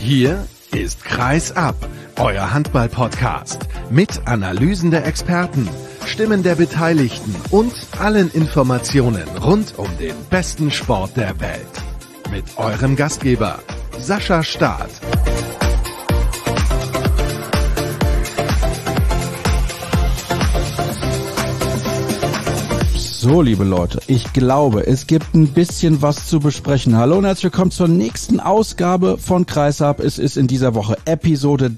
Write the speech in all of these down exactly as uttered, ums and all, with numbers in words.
Hier ist Kreis ab, euer Handball-Podcast mit Analysen der Experten, Stimmen der Beteiligten und allen Informationen rund um den besten Sport der Welt. Mit eurem Gastgeber Sascha Staat. So, liebe Leute, ich glaube, es gibt ein bisschen was zu besprechen. Hallo und herzlich willkommen zur nächsten Ausgabe von Kreisab. Es ist in dieser Woche Episode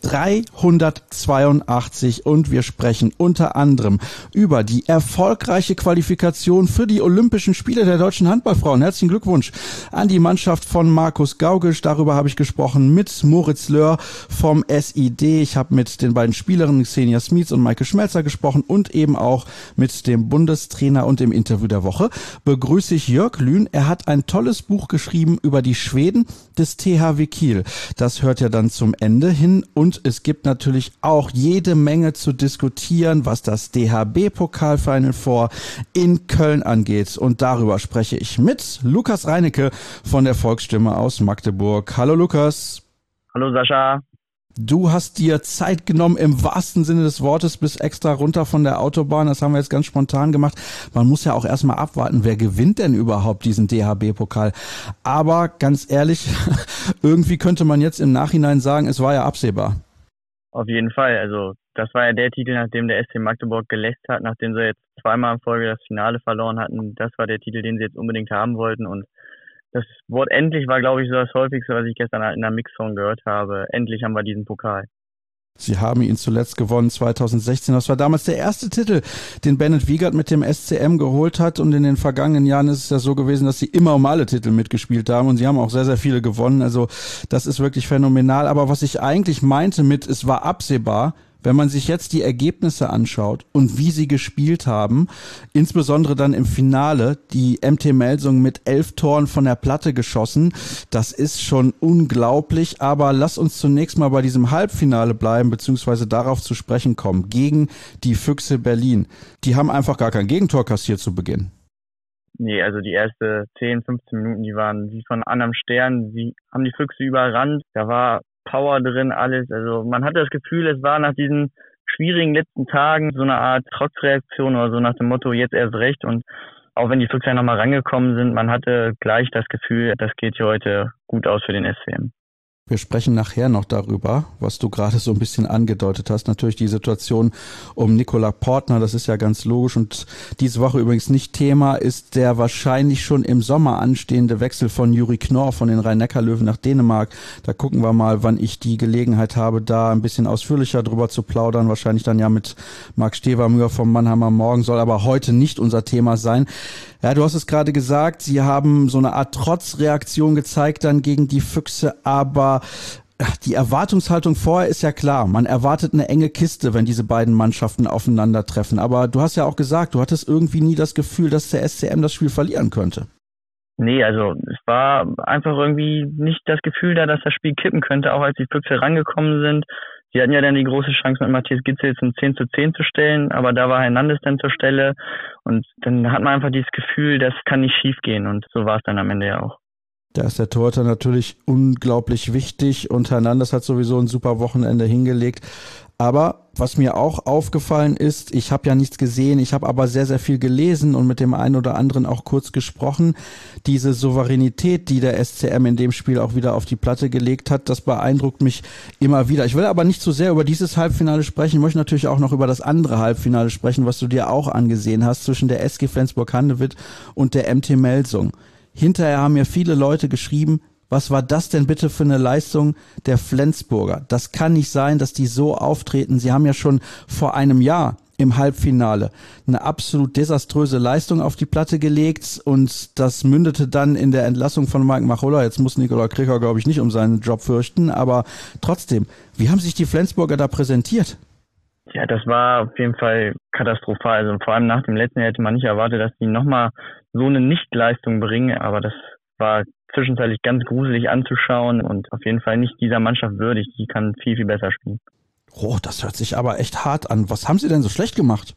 dreihundertzweiundachtzig und wir sprechen unter anderem über die erfolgreiche Qualifikation für die Olympischen Spiele der deutschen Handballfrauen. Herzlichen Glückwunsch an die Mannschaft von Markus Gaugisch. Darüber habe ich gesprochen mit Moritz Löhr vom S I D. Ich habe mit den beiden Spielerinnen Xenia Smits und Maike Schmelzer gesprochen und eben auch mit dem Bundestrainer und dem Interview der Woche begrüße ich Jörg Lühn. Er hat ein tolles Buch geschrieben über die Schweden des T H W Kiel. Das hört ja dann zum Ende hin und es gibt natürlich auch jede Menge zu diskutieren, was das D H B-Pokal-Final Four in Köln angeht. Und darüber spreche ich mit Lukas Reinecke von der Volksstimme aus Magdeburg. Hallo Lukas. Hallo Sascha. Du hast dir Zeit genommen im wahrsten Sinne des Wortes, bis extra runter von der Autobahn. Das haben wir jetzt ganz spontan gemacht. Man muss ja auch erstmal abwarten, wer gewinnt denn überhaupt diesen D H B-Pokal. Aber ganz ehrlich, irgendwie könnte man jetzt im Nachhinein sagen, es war ja absehbar. Auf jeden Fall. Also das war ja der Titel, nachdem der S C Magdeburg gelässt hat, nachdem sie jetzt zweimal in Folge das Finale verloren hatten. Das war der Titel, den sie jetzt unbedingt haben wollten. Und das Wort endlich war, glaube ich, so das häufigste, was ich gestern in der Mixzone gehört habe. Endlich haben wir diesen Pokal. Sie haben ihn zuletzt gewonnen zweitausendsechzehn. Das war damals der erste Titel, den Bennett Wiegert mit dem S C M geholt hat. Und in den vergangenen Jahren ist es ja so gewesen, dass sie immer um alle Titel mitgespielt haben. Und sie haben auch sehr, sehr viele gewonnen. Also das ist wirklich phänomenal. Aber was ich eigentlich meinte mit, es war absehbar, wenn man sich jetzt die Ergebnisse anschaut und wie sie gespielt haben, insbesondere dann im Finale, die M T Melsung mit elf Toren von der Platte geschossen, das ist schon unglaublich. Aber lass uns zunächst mal bei diesem Halbfinale bleiben, beziehungsweise darauf zu sprechen kommen, gegen die Füchse Berlin. Die haben einfach gar kein Gegentor kassiert zu Beginn. Nee, also die erste zehn, fünfzehn Minuten, die waren wie von anderem Stern. Sie haben die Füchse überrannt. Da war Power drin, alles. Also man hatte das Gefühl, es war nach diesen schwierigen letzten Tagen so eine Art Trotzreaktion oder so nach dem Motto, jetzt erst recht. Und auch wenn die Füchse ja nochmal rangekommen sind, man hatte gleich das Gefühl, das geht hier heute gut aus für den S C M. Wir sprechen nachher noch darüber, was du gerade so ein bisschen angedeutet hast. Natürlich die Situation um Nikola Portner, das ist ja ganz logisch. Und diese Woche übrigens nicht Thema ist der wahrscheinlich schon im Sommer anstehende Wechsel von Juri Knorr von den Rhein-Neckar-Löwen nach Dänemark. Da gucken wir mal, wann ich die Gelegenheit habe, da ein bisschen ausführlicher drüber zu plaudern. Wahrscheinlich dann ja mit Marc Stevermüher vom Mannheimer Morgen, soll aber heute nicht unser Thema sein. Ja, du hast es gerade gesagt, sie haben so eine Art Trotzreaktion gezeigt dann gegen die Füchse, aber die Erwartungshaltung vorher ist ja klar. Man erwartet eine enge Kiste, wenn diese beiden Mannschaften aufeinandertreffen. Aber du hast ja auch gesagt, du hattest irgendwie nie das Gefühl, dass der S C M das Spiel verlieren könnte. Nee, also es war einfach irgendwie nicht das Gefühl da, dass das Spiel kippen könnte, auch als die Füchse rangekommen sind. Sie hatten ja dann die große Chance, mit Matthias Gitzel zum zehn zu zehn zu stellen, aber da war Hernandez dann zur Stelle und dann hat man einfach dieses Gefühl, das kann nicht schief gehen und so war es dann am Ende ja auch. Da ist der Torhüter natürlich unglaublich wichtig und Hernandez hat sowieso ein super Wochenende hingelegt. Aber was mir auch aufgefallen ist, ich habe ja nichts gesehen, ich habe aber sehr, sehr viel gelesen und mit dem einen oder anderen auch kurz gesprochen. Diese Souveränität, die der S C M in dem Spiel auch wieder auf die Platte gelegt hat, das beeindruckt mich immer wieder. Ich will aber nicht so sehr über dieses Halbfinale sprechen, ich möchte natürlich auch noch über das andere Halbfinale sprechen, was du dir auch angesehen hast, zwischen der S G Flensburg-Handewitt und der M T Melsung. Hinterher haben mir viele Leute geschrieben, was war das denn bitte für eine Leistung der Flensburger? Das kann nicht sein, dass die so auftreten. Sie haben ja schon vor einem Jahr im Halbfinale eine absolut desaströse Leistung auf die Platte gelegt und das mündete dann in der Entlassung von Mike Machulla. Jetzt muss Nikola Krieger, glaube ich, nicht um seinen Job fürchten, aber trotzdem, wie haben sich die Flensburger da präsentiert? Ja, das war auf jeden Fall katastrophal. Also vor allem nach dem letzten Jahr hätte man nicht erwartet, dass die nochmal so eine Nichtleistung bringen, aber das war zwischenzeitlich ganz gruselig anzuschauen und auf jeden Fall nicht dieser Mannschaft würdig. Die kann viel, viel besser spielen. Oh, das hört sich aber echt hart an. Was haben sie denn so schlecht gemacht?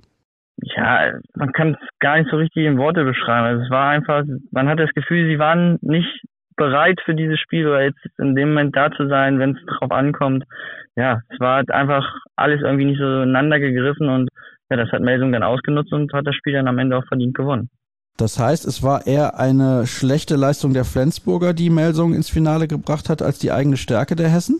Ja, man kann es gar nicht so richtig in Worte beschreiben. Also es war einfach, man hat das Gefühl, sie waren nicht bereit für dieses Spiel oder jetzt in dem Moment da zu sein, wenn es drauf ankommt. Ja, es war halt einfach alles irgendwie nicht so ineinander gegriffen und ja, das hat Melsung dann ausgenutzt und hat das Spiel dann am Ende auch verdient gewonnen. Das heißt, es war eher eine schlechte Leistung der Flensburger, die Melsung ins Finale gebracht hat, als die eigene Stärke der Hessen?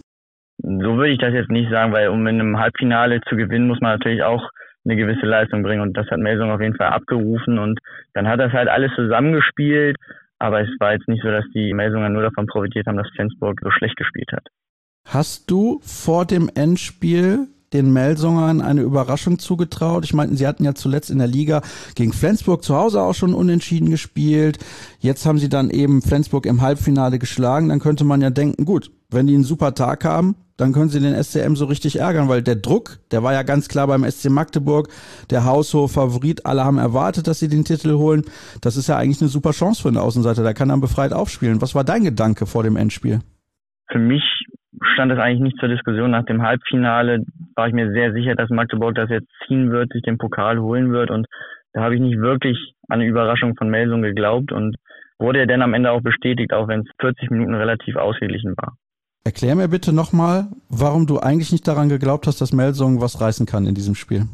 So würde ich das jetzt nicht sagen, weil um in einem Halbfinale zu gewinnen, muss man natürlich auch eine gewisse Leistung bringen und das hat Melsung auf jeden Fall abgerufen und dann hat das halt alles zusammengespielt, aber es war jetzt nicht so, dass die Melsunger nur davon profitiert haben, dass Flensburg so schlecht gespielt hat. Hast du vor dem Endspiel den Melsungern eine Überraschung zugetraut? Ich meine, sie hatten ja zuletzt in der Liga gegen Flensburg zu Hause auch schon unentschieden gespielt. Jetzt haben sie dann eben Flensburg im Halbfinale geschlagen. Dann könnte man ja denken, gut, wenn die einen super Tag haben, dann können sie den S C M so richtig ärgern, weil der Druck, der war ja ganz klar beim S C Magdeburg, der haushohe Favorit. Alle haben erwartet, dass sie den Titel holen. Das ist ja eigentlich eine super Chance für den Außenseiter. Der kann dann befreit aufspielen. Was war dein Gedanke vor dem Endspiel? Für mich stand es eigentlich nicht zur Diskussion. Nach dem Halbfinale war ich mir sehr sicher, dass Magdeburg das jetzt ziehen wird, sich den Pokal holen wird und da habe ich nicht wirklich an eine Überraschung von Melsung geglaubt und wurde ja dann am Ende auch bestätigt, auch wenn es vierzig Minuten relativ ausgeglichen war. Erklär mir bitte nochmal, warum du eigentlich nicht daran geglaubt hast, dass Melsung was reißen kann in diesem Spiel.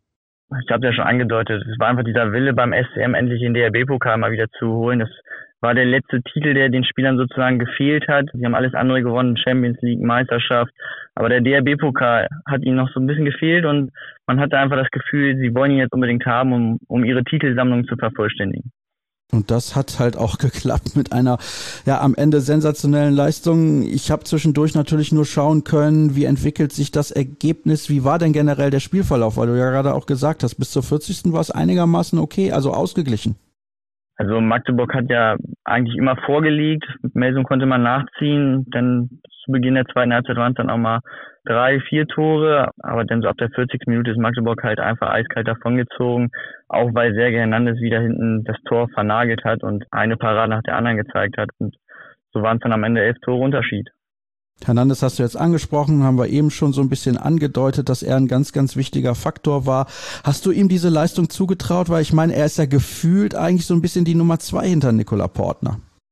Ich habe es ja schon angedeutet, es war einfach dieser Wille beim S C M endlich den D H B-Pokal mal wieder zu holen. Das war der letzte Titel, der den Spielern sozusagen gefehlt hat. Sie haben alles andere gewonnen, Champions League, Meisterschaft. Aber der D H B-Pokal hat ihnen noch so ein bisschen gefehlt und man hatte einfach das Gefühl, sie wollen ihn jetzt unbedingt haben, um, um ihre Titelsammlung zu vervollständigen. Und das hat halt auch geklappt mit einer, ja, am Ende sensationellen Leistung. Ich habe zwischendurch natürlich nur schauen können, wie entwickelt sich das Ergebnis, wie war denn generell der Spielverlauf, weil du ja gerade auch gesagt hast, bis zur vierzigsten war es einigermaßen okay, also ausgeglichen. Also Magdeburg hat ja eigentlich immer vorgelegt, mit Melsung konnte man nachziehen, dann zu Beginn der zweiten Halbzeit waren es dann auch mal drei, vier Tore, aber dann so ab der vierzigsten Minute ist Magdeburg halt einfach eiskalt davongezogen, auch weil Sergej Hernandez wieder hinten das Tor vernagelt hat und eine Parade nach der anderen gezeigt hat und so waren es dann am Ende elf Tore Unterschied. Hernandez hast du jetzt angesprochen, haben wir eben schon so ein bisschen angedeutet, dass er ein ganz, ganz wichtiger Faktor war. Hast du ihm diese Leistung zugetraut? Weil ich meine, er ist ja gefühlt eigentlich so ein bisschen die Nummer zwei hinter Nikola Portner.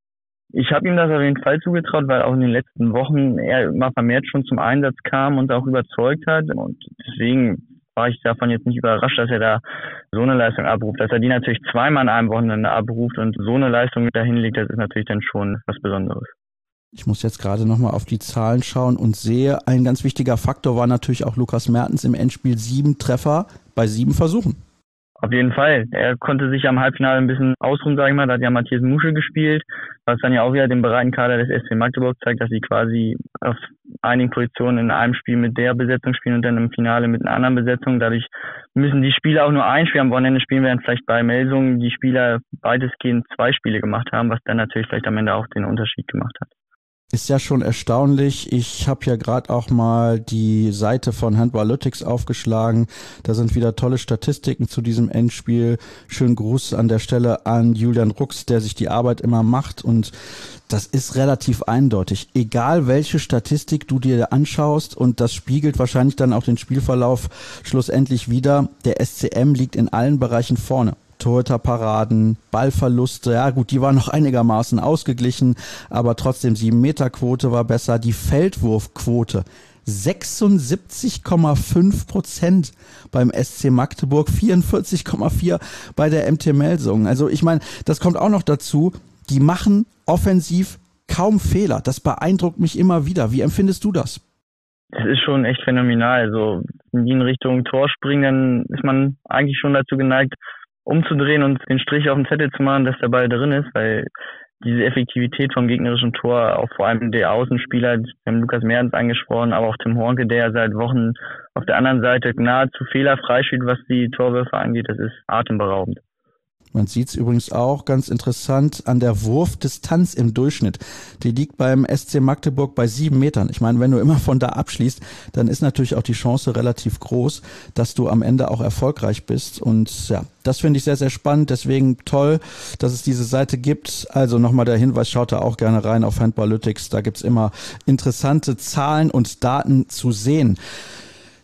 Ich habe ihm das auf jeden Fall zugetraut, weil auch in den letzten Wochen er immer vermehrt schon zum Einsatz kam und auch überzeugt hat. Und deswegen war ich davon jetzt nicht überrascht, dass er da so eine Leistung abruft. Dass er die natürlich zweimal in einem Wochenende abruft und so eine Leistung dahin legt, das ist natürlich dann schon was Besonderes. Ich muss jetzt gerade nochmal auf die Zahlen schauen und sehe, ein ganz wichtiger Faktor war natürlich auch Lukas Mertens im Endspiel. Sieben Treffer bei sieben Versuchen. Auf jeden Fall. Er konnte sich am Halbfinale ein bisschen ausruhen, sage ich mal. Da hat ja Matthias Muschel gespielt, was dann ja auch wieder den breiten Kader des S C Magdeburg zeigt, dass sie quasi auf einigen Positionen in einem Spiel mit der Besetzung spielen und dann im Finale mit einer anderen Besetzung. Dadurch müssen die Spieler auch nur ein Spiel am Wochenende spielen, während vielleicht bei Melsung die Spieler weitestgehend zwei Spiele gemacht haben, was dann natürlich vielleicht am Ende auch den Unterschied gemacht hat. Ist ja schon erstaunlich. Ich habe ja gerade auch mal die Seite von Handballytics aufgeschlagen. Da sind wieder tolle Statistiken zu diesem Endspiel. Schönen Gruß an der Stelle an Julian Rux, der sich die Arbeit immer macht. Und das ist relativ eindeutig. Egal welche Statistik du dir anschaust, und das spiegelt wahrscheinlich dann auch den Spielverlauf schlussendlich wider, der S C M liegt in allen Bereichen vorne. Torhüterparaden, Ballverluste, ja gut, die waren noch einigermaßen ausgeglichen, aber trotzdem sieben Meter Quote war besser. Die Feldwurfquote sechsundsiebzig Komma fünf Prozent beim S C Magdeburg, vierundvierzig Komma vier bei der M T Melsung. Also ich meine, das kommt auch noch dazu, die machen offensiv kaum Fehler. Das beeindruckt mich immer wieder. Wie empfindest du das? Das ist schon echt phänomenal. Also wenn die in Richtung Tor springen, dann ist man eigentlich schon dazu geneigt, umzudrehen und den Strich auf den Zettel zu machen, dass der Ball drin ist, weil diese Effektivität vom gegnerischen Tor, auch vor allem der Außenspieler, wir haben Lukas Mertens angesprochen, aber auch Tim Hornke, der seit Wochen auf der anderen Seite nahezu fehlerfrei spielt, was die Torwürfe angeht, das ist atemberaubend. Man sieht es übrigens auch ganz interessant an der Wurfdistanz im Durchschnitt. Die liegt beim S C Magdeburg bei sieben Metern. Ich meine, wenn du immer von da abschließt, dann ist natürlich auch die Chance relativ groß, dass du am Ende auch erfolgreich bist. Und ja, das finde ich sehr, sehr spannend. Deswegen toll, dass es diese Seite gibt. Also nochmal der Hinweis, schaut da auch gerne rein auf Handballytics. Da gibt's immer interessante Zahlen und Daten zu sehen.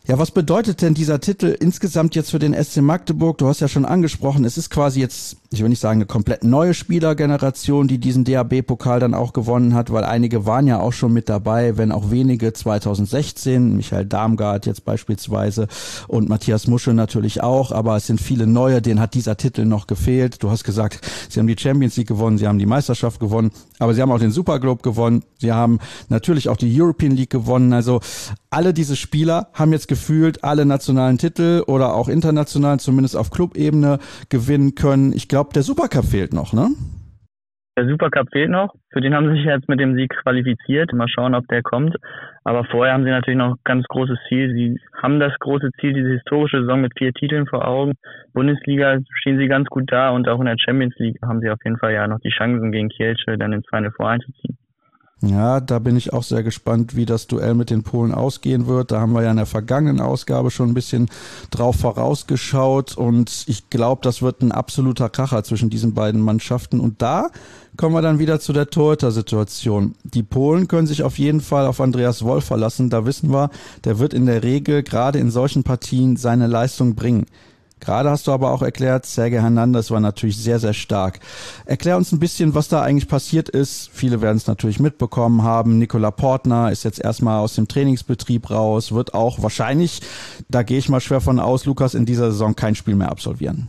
Ja, was bedeutet denn dieser Titel insgesamt jetzt für den S C Magdeburg? Du hast ja schon angesprochen, es ist quasi jetzt, ich will nicht sagen eine komplett neue Spielergeneration, die diesen D H B-Pokal dann auch gewonnen hat, weil einige waren ja auch schon mit dabei, wenn auch wenige zwanzig sechzehn, Michael Darmgard jetzt beispielsweise und Matthias Muschel natürlich auch, aber es sind viele neue, denen hat dieser Titel noch gefehlt. Du hast gesagt, sie haben die Champions League gewonnen, sie haben die Meisterschaft gewonnen, aber sie haben auch den Superglobe gewonnen, sie haben natürlich auch die European League gewonnen, also alle diese Spieler haben jetzt gefühlt alle nationalen Titel oder auch international, zumindest auf Clubebene, gewinnen können. Ich glaube, der Supercup fehlt noch, ne? Der Supercup fehlt noch. Für den haben sie sich jetzt mit dem Sieg qualifiziert. Mal schauen, ob der kommt. Aber vorher haben sie natürlich noch ein ganz großes Ziel. Sie haben das große Ziel, diese historische Saison mit vier Titeln vor Augen. Bundesliga stehen sie ganz gut da und auch in der Champions League haben sie auf jeden Fall ja noch die Chancen gegen Kielce dann ins Final Four einzuziehen. Ja, da bin ich auch sehr gespannt, wie das Duell mit den Polen ausgehen wird. Da haben wir ja in der vergangenen Ausgabe schon ein bisschen drauf vorausgeschaut und ich glaube, das wird ein absoluter Kracher zwischen diesen beiden Mannschaften. Und da kommen wir dann wieder zu der Torhüter-Situation. Die Polen können sich auf jeden Fall auf Andreas Wolf verlassen. Da wissen wir, der wird in der Regel gerade in solchen Partien seine Leistung bringen. Gerade hast du aber auch erklärt, Sergej Hernandez war natürlich sehr, sehr stark. Erklär uns ein bisschen, was da eigentlich passiert ist. Viele werden es natürlich mitbekommen haben. Nikola Portner ist jetzt erstmal aus dem Trainingsbetrieb raus, wird auch wahrscheinlich, da gehe ich mal schwer von aus, Lukas, in dieser Saison kein Spiel mehr absolvieren.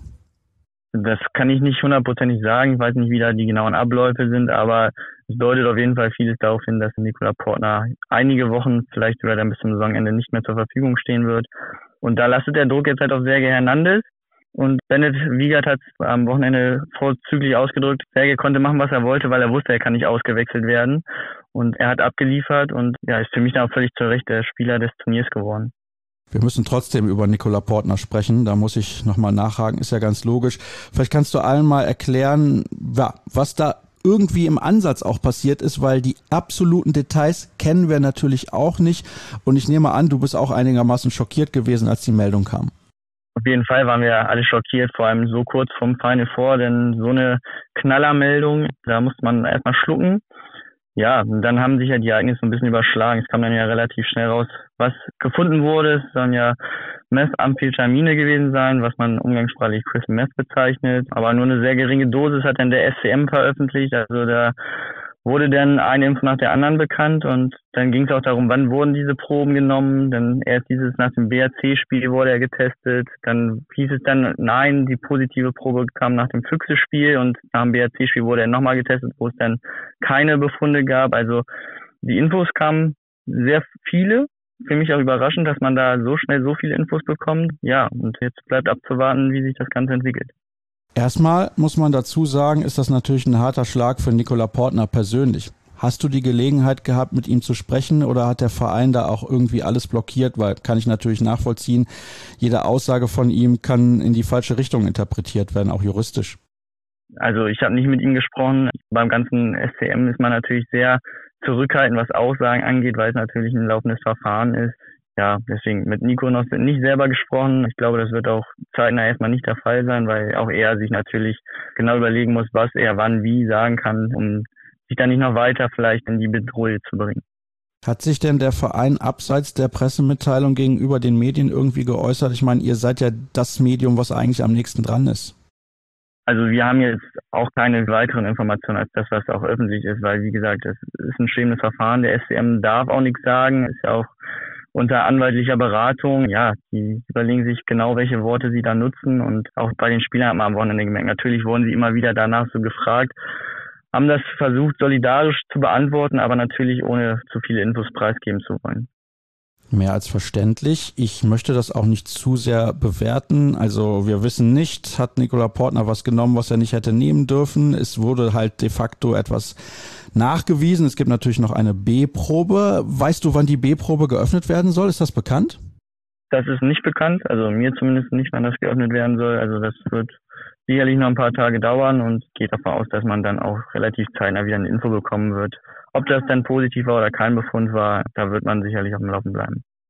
Das kann ich nicht hundertprozentig sagen. Ich weiß nicht, wie da die genauen Abläufe sind, aber es deutet auf jeden Fall vieles darauf hin, dass Nikola Portner einige Wochen, vielleicht sogar dann bis zum Saisonende nicht mehr zur Verfügung stehen wird. Und da lastet der Druck jetzt halt auf Sergej Hernandez. Und Bennett Wiegert hat es am Wochenende vorzüglich ausgedrückt. Sergej konnte machen, was er wollte, weil er wusste, er kann nicht ausgewechselt werden. Und er hat abgeliefert und ja, ist für mich dann auch völlig zu Recht der Spieler des Turniers geworden. Wir müssen trotzdem über Nikola Portner sprechen. Da muss ich nochmal nachhaken, ist ja ganz logisch. Vielleicht kannst du allen mal erklären, ja, was da irgendwie im Ansatz auch passiert ist, weil die absoluten Details kennen wir natürlich auch nicht. Und ich nehme an, du bist auch einigermaßen schockiert gewesen, als die Meldung kam. Auf jeden Fall waren wir alle schockiert, vor allem so kurz vom Final Four, denn so eine Knallermeldung, da musste man erstmal schlucken. Ja, und dann haben sich ja die Ereignisse so ein bisschen überschlagen. Es kam dann ja relativ schnell raus, was gefunden wurde. Es sollen ja Methamphetamine gewesen sein, was man umgangssprachlich Crystal Meth bezeichnet. Aber nur eine sehr geringe Dosis hat dann der S C M veröffentlicht. Also da wurde dann eine Impfung nach der anderen bekannt und dann ging es auch darum, wann wurden diese Proben genommen. Dann erst dieses nach dem B R C-Spiel wurde er getestet. Dann hieß es dann, nein, die positive Probe kam nach dem Füchse-Spiel und nach dem B R C-Spiel wurde er nochmal getestet, wo es dann keine Befunde gab. Also die Infos kamen sehr viele. Für mich auch überraschend, dass man da so schnell so viele Infos bekommt. Ja, und jetzt bleibt abzuwarten, wie sich das Ganze entwickelt. Erstmal muss man dazu sagen, ist das natürlich ein harter Schlag für Nikola Portner persönlich. Hast du die Gelegenheit gehabt, mit ihm zu sprechen oder hat der Verein da auch irgendwie alles blockiert? Weil, kann ich natürlich nachvollziehen, jede Aussage von ihm kann in die falsche Richtung interpretiert werden, auch juristisch. Also ich habe nicht mit ihm gesprochen. Beim ganzen S C M ist man natürlich sehr zurückhaltend, was Aussagen angeht, weil es natürlich ein laufendes Verfahren ist. Ja, deswegen mit Nico noch nicht selber gesprochen. Ich glaube, das wird auch zeitnah erstmal nicht der Fall sein, weil auch er sich natürlich genau überlegen muss, was er wann wie sagen kann, um sich dann nicht noch weiter vielleicht in die Bedrohung zu bringen. Hat sich denn der Verein abseits der Pressemitteilung gegenüber den Medien irgendwie geäußert? Ich meine, ihr seid ja das Medium, was eigentlich am nächsten dran ist. Also wir haben jetzt auch keine weiteren Informationen als das, was auch öffentlich ist, weil wie gesagt, es ist ein stehendes Verfahren. Der S C M darf auch nichts sagen, ist ja auch unter anwaltlicher Beratung. Ja, die überlegen sich genau, welche Worte sie da nutzen und auch bei den Spielern hat man am Wochenende gemerkt, natürlich wurden sie immer wieder danach so gefragt, haben das versucht solidarisch zu beantworten, aber natürlich ohne zu viele Infos preisgeben zu wollen. Mehr als verständlich. Ich möchte das auch nicht zu sehr bewerten. Also wir wissen nicht, hat Nikola Portner was genommen, was er nicht hätte nehmen dürfen. Es wurde halt de facto etwas nachgewiesen. Es gibt natürlich noch eine B-Probe. Weißt du, wann die B-Probe geöffnet werden soll? Ist das bekannt? Das ist nicht bekannt. Also mir zumindest nicht, wann das geöffnet werden soll. Also das wird sicherlich noch ein paar Tage dauern und geht davon aus, dass man dann auch relativ zeitnah wieder eine Info bekommen wird. Ob das dann positiv war oder kein Befund war, da wird man sicherlich auf dem Laufen bleiben.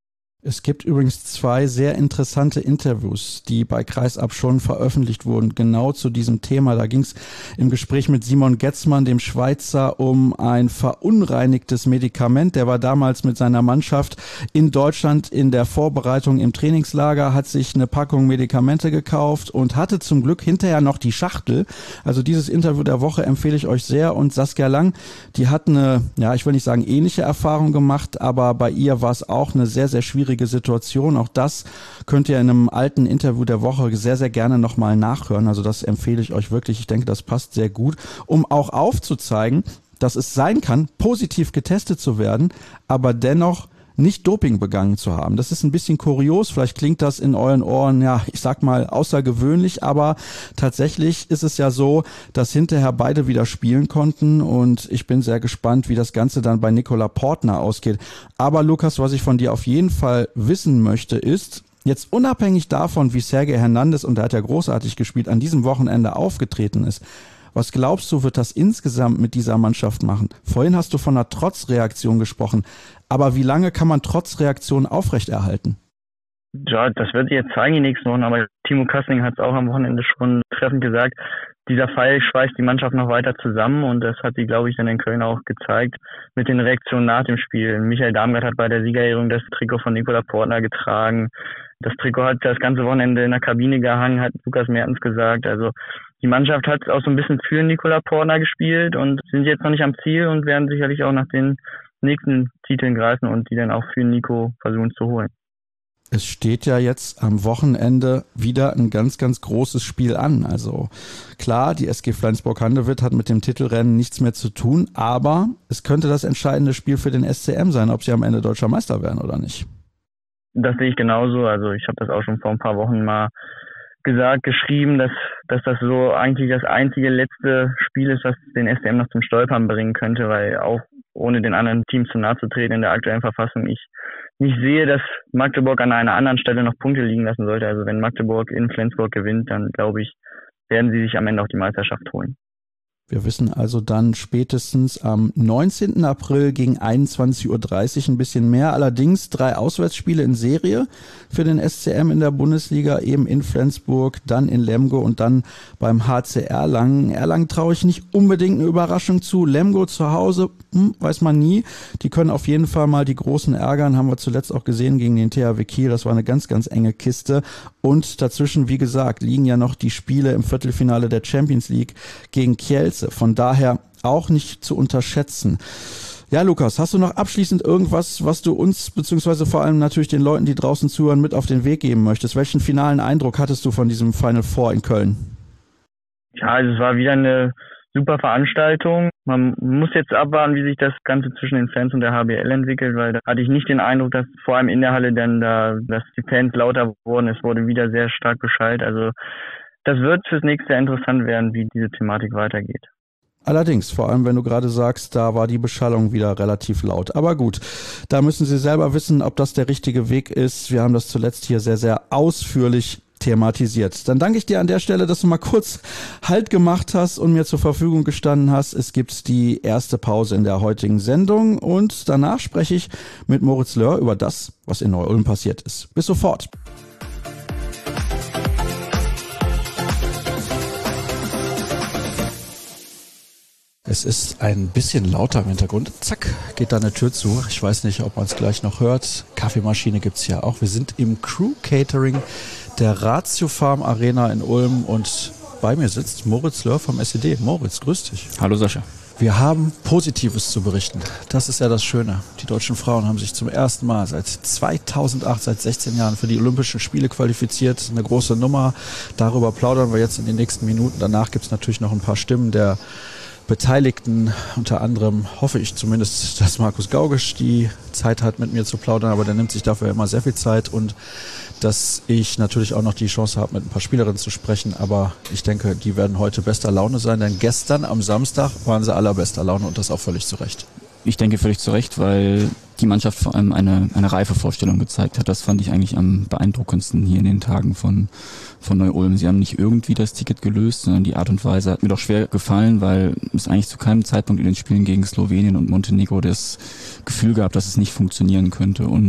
Es gibt übrigens zwei sehr interessante Interviews, die bei Kreisab schon veröffentlicht wurden, genau zu diesem Thema. Da ging es im Gespräch mit Simon Getzmann, dem Schweizer, um ein verunreinigtes Medikament. Der war damals mit seiner Mannschaft in Deutschland in der Vorbereitung im Trainingslager, hat sich eine Packung Medikamente gekauft und hatte zum Glück hinterher noch die Schachtel. Also dieses Interview der Woche empfehle ich euch sehr. Und Saskia Lang, die hat eine, ja, ich will nicht sagen ähnliche Erfahrung gemacht, aber bei ihr war es auch eine sehr, sehr schwierige Situation. Auch das könnt ihr in einem alten Interview der Woche sehr, sehr gerne nochmal nachhören. Also das empfehle ich euch wirklich. Ich denke, das passt sehr gut, um auch aufzuzeigen, dass es sein kann, positiv getestet zu werden, aber dennoch nicht Doping begangen zu haben. Das ist ein bisschen kurios, vielleicht klingt das in euren Ohren, ja, ich sag mal außergewöhnlich, aber tatsächlich ist es ja so, dass hinterher beide wieder spielen konnten und ich bin sehr gespannt, wie das Ganze dann bei Nicola Portner ausgeht. Aber Lukas, was ich von dir auf jeden Fall wissen möchte, ist, jetzt unabhängig davon, wie Sergej Hernandez, und der hat ja großartig gespielt, an diesem Wochenende aufgetreten ist, was glaubst du, wird das insgesamt mit dieser Mannschaft machen? Vorhin hast du von einer Trotzreaktion gesprochen, aber wie lange kann man Trotzreaktionen aufrechterhalten? Ja, das wird sich jetzt zeigen die nächsten Wochen, aber Timo Kassing hat es auch am Wochenende schon treffend gesagt, dieser Fall schweißt die Mannschaft noch weiter zusammen und das hat sie, glaube ich, dann in Köln auch gezeigt mit den Reaktionen nach dem Spiel. Michael Damgard hat bei der Siegerehrung das Trikot von Nicola Portner getragen. Das Trikot hat das ganze Wochenende in der Kabine gehangen, hat Lukas Mertens gesagt. Also die Mannschaft hat auch so ein bisschen für Nicola Portner gespielt und sind jetzt noch nicht am Ziel und werden sicherlich auch nach den nächsten Titeln greifen und die dann auch für Nico versuchen zu holen. Es steht ja jetzt am Wochenende wieder ein ganz, ganz großes Spiel an. Also klar, die S G Flensburg-Handewitt hat mit dem Titelrennen nichts mehr zu tun, aber es könnte das entscheidende Spiel für den S C M sein, ob sie am Ende deutscher Meister werden oder nicht. Das sehe ich genauso. Also ich habe das auch schon vor ein paar Wochen mal gesagt, geschrieben, dass dass das so eigentlich das einzige letzte Spiel ist, was den S C M noch zum Stolpern bringen könnte, weil auch ohne den anderen Teams zu nahe zu treten in der aktuellen Verfassung, ich nicht sehe, dass Magdeburg an einer anderen Stelle noch Punkte liegen lassen sollte. Also wenn Magdeburg in Flensburg gewinnt, dann glaube ich, werden sie sich am Ende auch die Meisterschaft holen. Wir wissen also dann spätestens am neunzehnten April gegen einundzwanzig Uhr dreißig ein bisschen mehr. Allerdings drei Auswärtsspiele in Serie für den S C M in der Bundesliga, eben in Flensburg, dann in Lemgo und dann beim H C Erlangen. Erlangen traue ich nicht unbedingt eine Überraschung zu. Lemgo zu Hause, hm, weiß man nie. Die können auf jeden Fall mal die Großen ärgern, haben wir zuletzt auch gesehen gegen den T H W Kiel. Das war eine ganz, ganz enge Kiste. Und dazwischen, wie gesagt, liegen ja noch die Spiele im Viertelfinale der Champions League gegen Kielce. Von daher auch nicht zu unterschätzen. Ja, Lukas, hast du noch abschließend irgendwas, was du uns, beziehungsweise vor allem natürlich den Leuten, die draußen zuhören, mit auf den Weg geben möchtest? Welchen finalen Eindruck hattest du von diesem Final Four in Köln? Ja, also es war wieder eine super Veranstaltung. Man muss jetzt abwarten, wie sich das Ganze zwischen den Fans und der H B L entwickelt, weil da hatte ich nicht den Eindruck, dass vor allem in der Halle dann da, dass die Fans lauter wurden. Es wurde wieder sehr stark beschallt. Also das wird fürs nächste Jahr interessant werden, wie diese Thematik weitergeht. Allerdings, vor allem wenn du gerade sagst, da war die Beschallung wieder relativ laut. Aber gut, da müssen Sie selber wissen, ob das der richtige Weg ist. Wir haben das zuletzt hier sehr, sehr ausführlich thematisiert. Dann danke ich dir an der Stelle, dass du mal kurz Halt gemacht hast und mir zur Verfügung gestanden hast. Es gibt die erste Pause in der heutigen Sendung und danach spreche ich mit Moritz Löhr über das, was in Neu-Ulm passiert ist. Bis sofort. Es ist ein bisschen lauter im Hintergrund. Zack, geht da eine Tür zu. Ich weiß nicht, ob man es gleich noch hört. Kaffeemaschine gibt's hier auch. Wir sind im Crew Catering der Ratio Farm Arena in Ulm und bei mir sitzt Moritz Löhr vom S E D. Moritz, grüß dich. Hallo Sascha. Wir haben Positives zu berichten. Das ist ja das Schöne. Die deutschen Frauen haben sich zum ersten Mal seit zweitausendacht, seit sechzehn Jahren für die Olympischen Spiele qualifiziert. Eine große Nummer. Darüber plaudern wir jetzt in den nächsten Minuten. Danach gibt's natürlich noch ein paar Stimmen der Beteiligten, unter anderem hoffe ich zumindest, dass Markus Gaugisch die Zeit hat, mit mir zu plaudern, aber der nimmt sich dafür immer sehr viel Zeit und dass ich natürlich auch noch die Chance habe, mit ein paar Spielerinnen zu sprechen, aber ich denke, die werden heute bester Laune sein, denn gestern am Samstag waren sie allerbester Laune und das auch völlig zu Recht. Ich denke völlig zu Recht, weil die Mannschaft vor allem eine, eine reife Vorstellung gezeigt hat. Das fand ich eigentlich am beeindruckendsten hier in den Tagen von, von Neu-Ulm. Sie haben nicht irgendwie das Ticket gelöst, sondern die Art und Weise hat mir doch schwer gefallen, weil es eigentlich zu keinem Zeitpunkt in den Spielen gegen Slowenien und Montenegro das Gefühl gab, dass es nicht funktionieren könnte. Und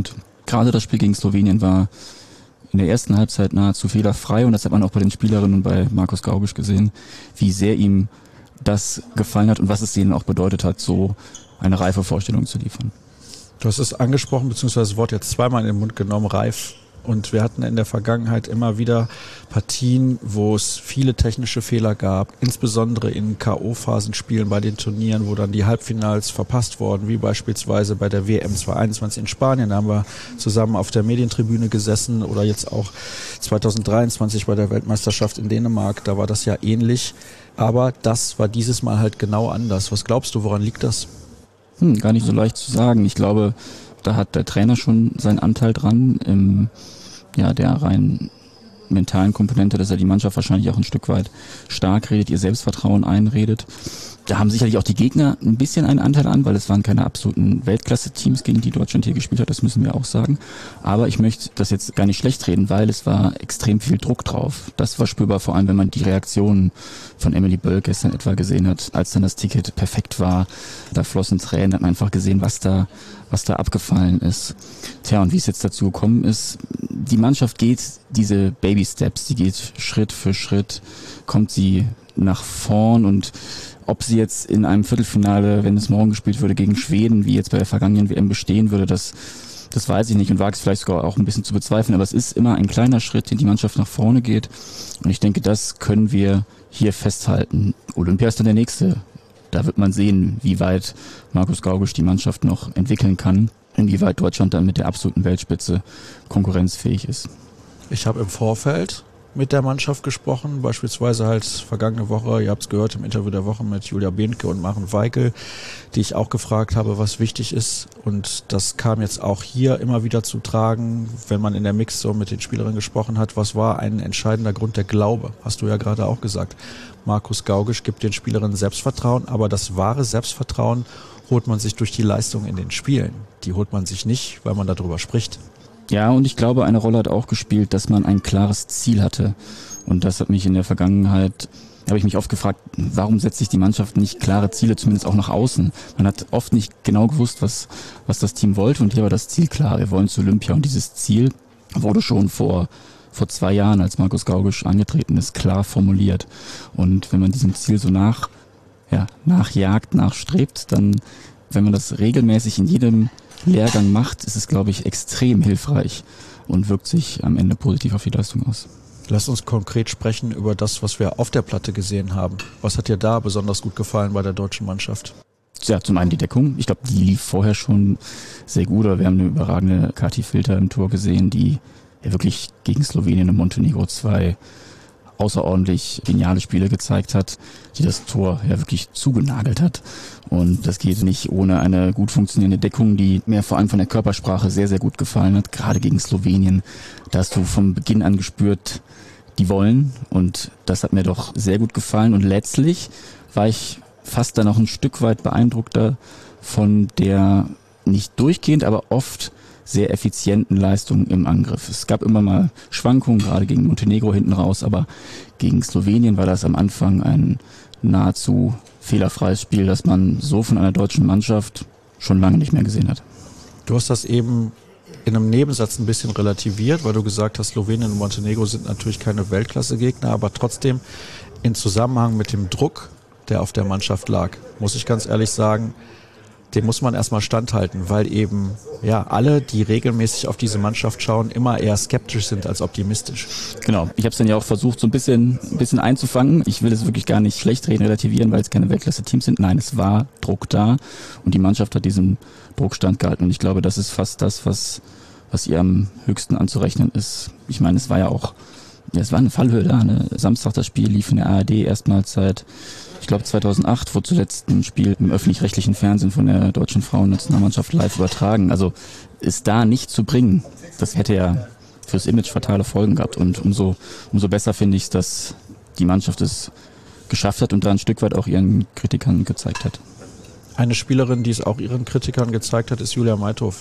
Gerade das Spiel gegen Slowenien war in der ersten Halbzeit nahezu fehlerfrei und das hat man auch bei den Spielerinnen und bei Markus Gaugisch gesehen, wie sehr ihm das gefallen hat und was es denen auch bedeutet hat, so eine reife Vorstellung zu liefern. Du hast es angesprochen, beziehungsweise das Wort jetzt zweimal in den Mund genommen, reif. Und wir hatten in der Vergangenheit immer wieder Partien, wo es viele technische Fehler gab, insbesondere in K O-Phasenspielen bei den Turnieren, wo dann die Halbfinals verpasst wurden, wie beispielsweise bei der W M zweitausendeinundzwanzig in Spanien. Da haben wir zusammen auf der Medientribüne gesessen oder jetzt auch zweitausenddreiundzwanzig bei der Weltmeisterschaft in Dänemark. Da war das ja ähnlich. Aber das war dieses Mal halt genau anders. Was glaubst du, woran liegt das? Hm, gar nicht so leicht zu sagen. Ich glaube, da hat der Trainer schon seinen Anteil dran, im, ja, der rein mentalen Komponente, dass er die Mannschaft wahrscheinlich auch ein Stück weit stark redet, ihr Selbstvertrauen einredet. Da haben sicherlich auch die Gegner ein bisschen einen Anteil an, weil es waren keine absoluten Weltklasse-Teams, gegen die Deutschland hier gespielt hat, das müssen wir auch sagen. Aber ich möchte das jetzt gar nicht schlecht reden, weil es war extrem viel Druck drauf. Das war spürbar, vor allem wenn man die Reaktionen von Emily Böll gestern etwa gesehen hat, als dann das Ticket perfekt war. Da flossen Tränen, hat man einfach gesehen, was da, was da abgefallen ist. Tja, und wie es jetzt dazu gekommen ist, die Mannschaft geht diese Baby-Steps, die geht Schritt für Schritt, kommt sie nach vorn und ob sie jetzt in einem Viertelfinale, wenn es morgen gespielt würde, gegen Schweden, wie jetzt bei der vergangenen W M bestehen würde, das, das weiß ich nicht und wage es vielleicht sogar auch ein bisschen zu bezweifeln. Aber es ist immer ein kleiner Schritt, den die Mannschaft nach vorne geht. Und ich denke, das können wir hier festhalten. Olympia ist dann der nächste. Da wird man sehen, wie weit Markus Gaugisch die Mannschaft noch entwickeln kann, inwieweit Deutschland dann mit der absoluten Weltspitze konkurrenzfähig ist. Ich habe im Vorfeld mit der Mannschaft gesprochen, beispielsweise halt vergangene Woche, ihr habt es gehört im Interview der Woche mit Julia Behnke und Maren Weikel, die ich auch gefragt habe, was wichtig ist, und das kam jetzt auch hier immer wieder zu tragen, wenn man in der Mixzone mit den Spielerinnen gesprochen hat, was war ein entscheidender Grund? Der Glaube, hast du ja gerade auch gesagt. Markus Gaugisch gibt den Spielerinnen Selbstvertrauen, aber das wahre Selbstvertrauen holt man sich durch die Leistung in den Spielen. Die holt man sich nicht, weil man darüber spricht. Ja, und ich glaube, eine Rolle hat auch gespielt, dass man ein klares Ziel hatte. Und das hat mich in der Vergangenheit, habe ich mich oft gefragt, warum setzt sich die Mannschaft nicht klare Ziele, zumindest auch nach außen? Man hat oft nicht genau gewusst, was, was das Team wollte, und hier war das Ziel klar. Wir wollen zu Olympia, und dieses Ziel wurde schon vor, vor zwei Jahren, als Markus Gaugisch angetreten ist, klar formuliert. Und wenn man diesem Ziel so nach, ja, nachjagt, nachstrebt, dann, wenn man das regelmäßig in jedem Lehrgang macht, ist es, glaube ich, extrem hilfreich und wirkt sich am Ende positiv auf die Leistung aus. Lass uns konkret sprechen über das, was wir auf der Platte gesehen haben. Was hat dir da besonders gut gefallen bei der deutschen Mannschaft? Ja, zum einen die Deckung. Ich glaube, die lief vorher schon sehr gut. Wir haben eine überragende Kati Filter im Tor gesehen, die ja wirklich gegen Slowenien und Montenegro zwei außerordentlich geniale Spiele gezeigt hat, die das Tor ja wirklich zugenagelt hat. Und das geht nicht ohne eine gut funktionierende Deckung, die mir vor allem von der Körpersprache sehr, sehr gut gefallen hat. Gerade gegen Slowenien, da hast du von Beginn an gespürt, die wollen. Und das hat mir doch sehr gut gefallen. Und letztlich war ich fast dann noch ein Stück weit beeindruckter von der nicht durchgehend, aber oft sehr effizienten Leistungen im Angriff. Es gab immer mal Schwankungen, gerade gegen Montenegro hinten raus, aber gegen Slowenien war das am Anfang ein nahezu fehlerfreies Spiel, das man so von einer deutschen Mannschaft schon lange nicht mehr gesehen hat. Du hast das eben in einem Nebensatz ein bisschen relativiert, weil du gesagt hast, Slowenien und Montenegro sind natürlich keine Weltklasse-Gegner, aber trotzdem in Zusammenhang mit dem Druck, der auf der Mannschaft lag, muss ich ganz ehrlich sagen, dem muss man erstmal standhalten, weil eben ja alle, die regelmäßig auf diese Mannschaft schauen, immer eher skeptisch sind als optimistisch. Genau, ich habe es dann ja auch versucht, so ein bisschen, ein bisschen einzufangen. Ich will es wirklich gar nicht schlecht reden, relativieren, weil es keine Weltklasse-Teams sind. Nein, es war Druck da und die Mannschaft hat diesem Druck standgehalten. Und ich glaube, das ist fast das, was, was ihr am höchsten anzurechnen ist. Ich meine, es war ja auch, ja, es war eine Fallhöhe da. Ne? Samstag das Spiel lief in der A R D erstmals seit, ich glaube zweitausendacht, wurde zuletzt ein Spiel im öffentlich-rechtlichen Fernsehen von der deutschen Frauennationalmannschaft live übertragen. Also ist da nicht zu bringen. Das hätte ja fürs Image fatale Folgen gehabt. Und umso, umso besser finde ich es, dass die Mannschaft es geschafft hat und da ein Stück weit auch ihren Kritikern gezeigt hat. Eine Spielerin, die es auch ihren Kritikern gezeigt hat, ist Julia Meithof.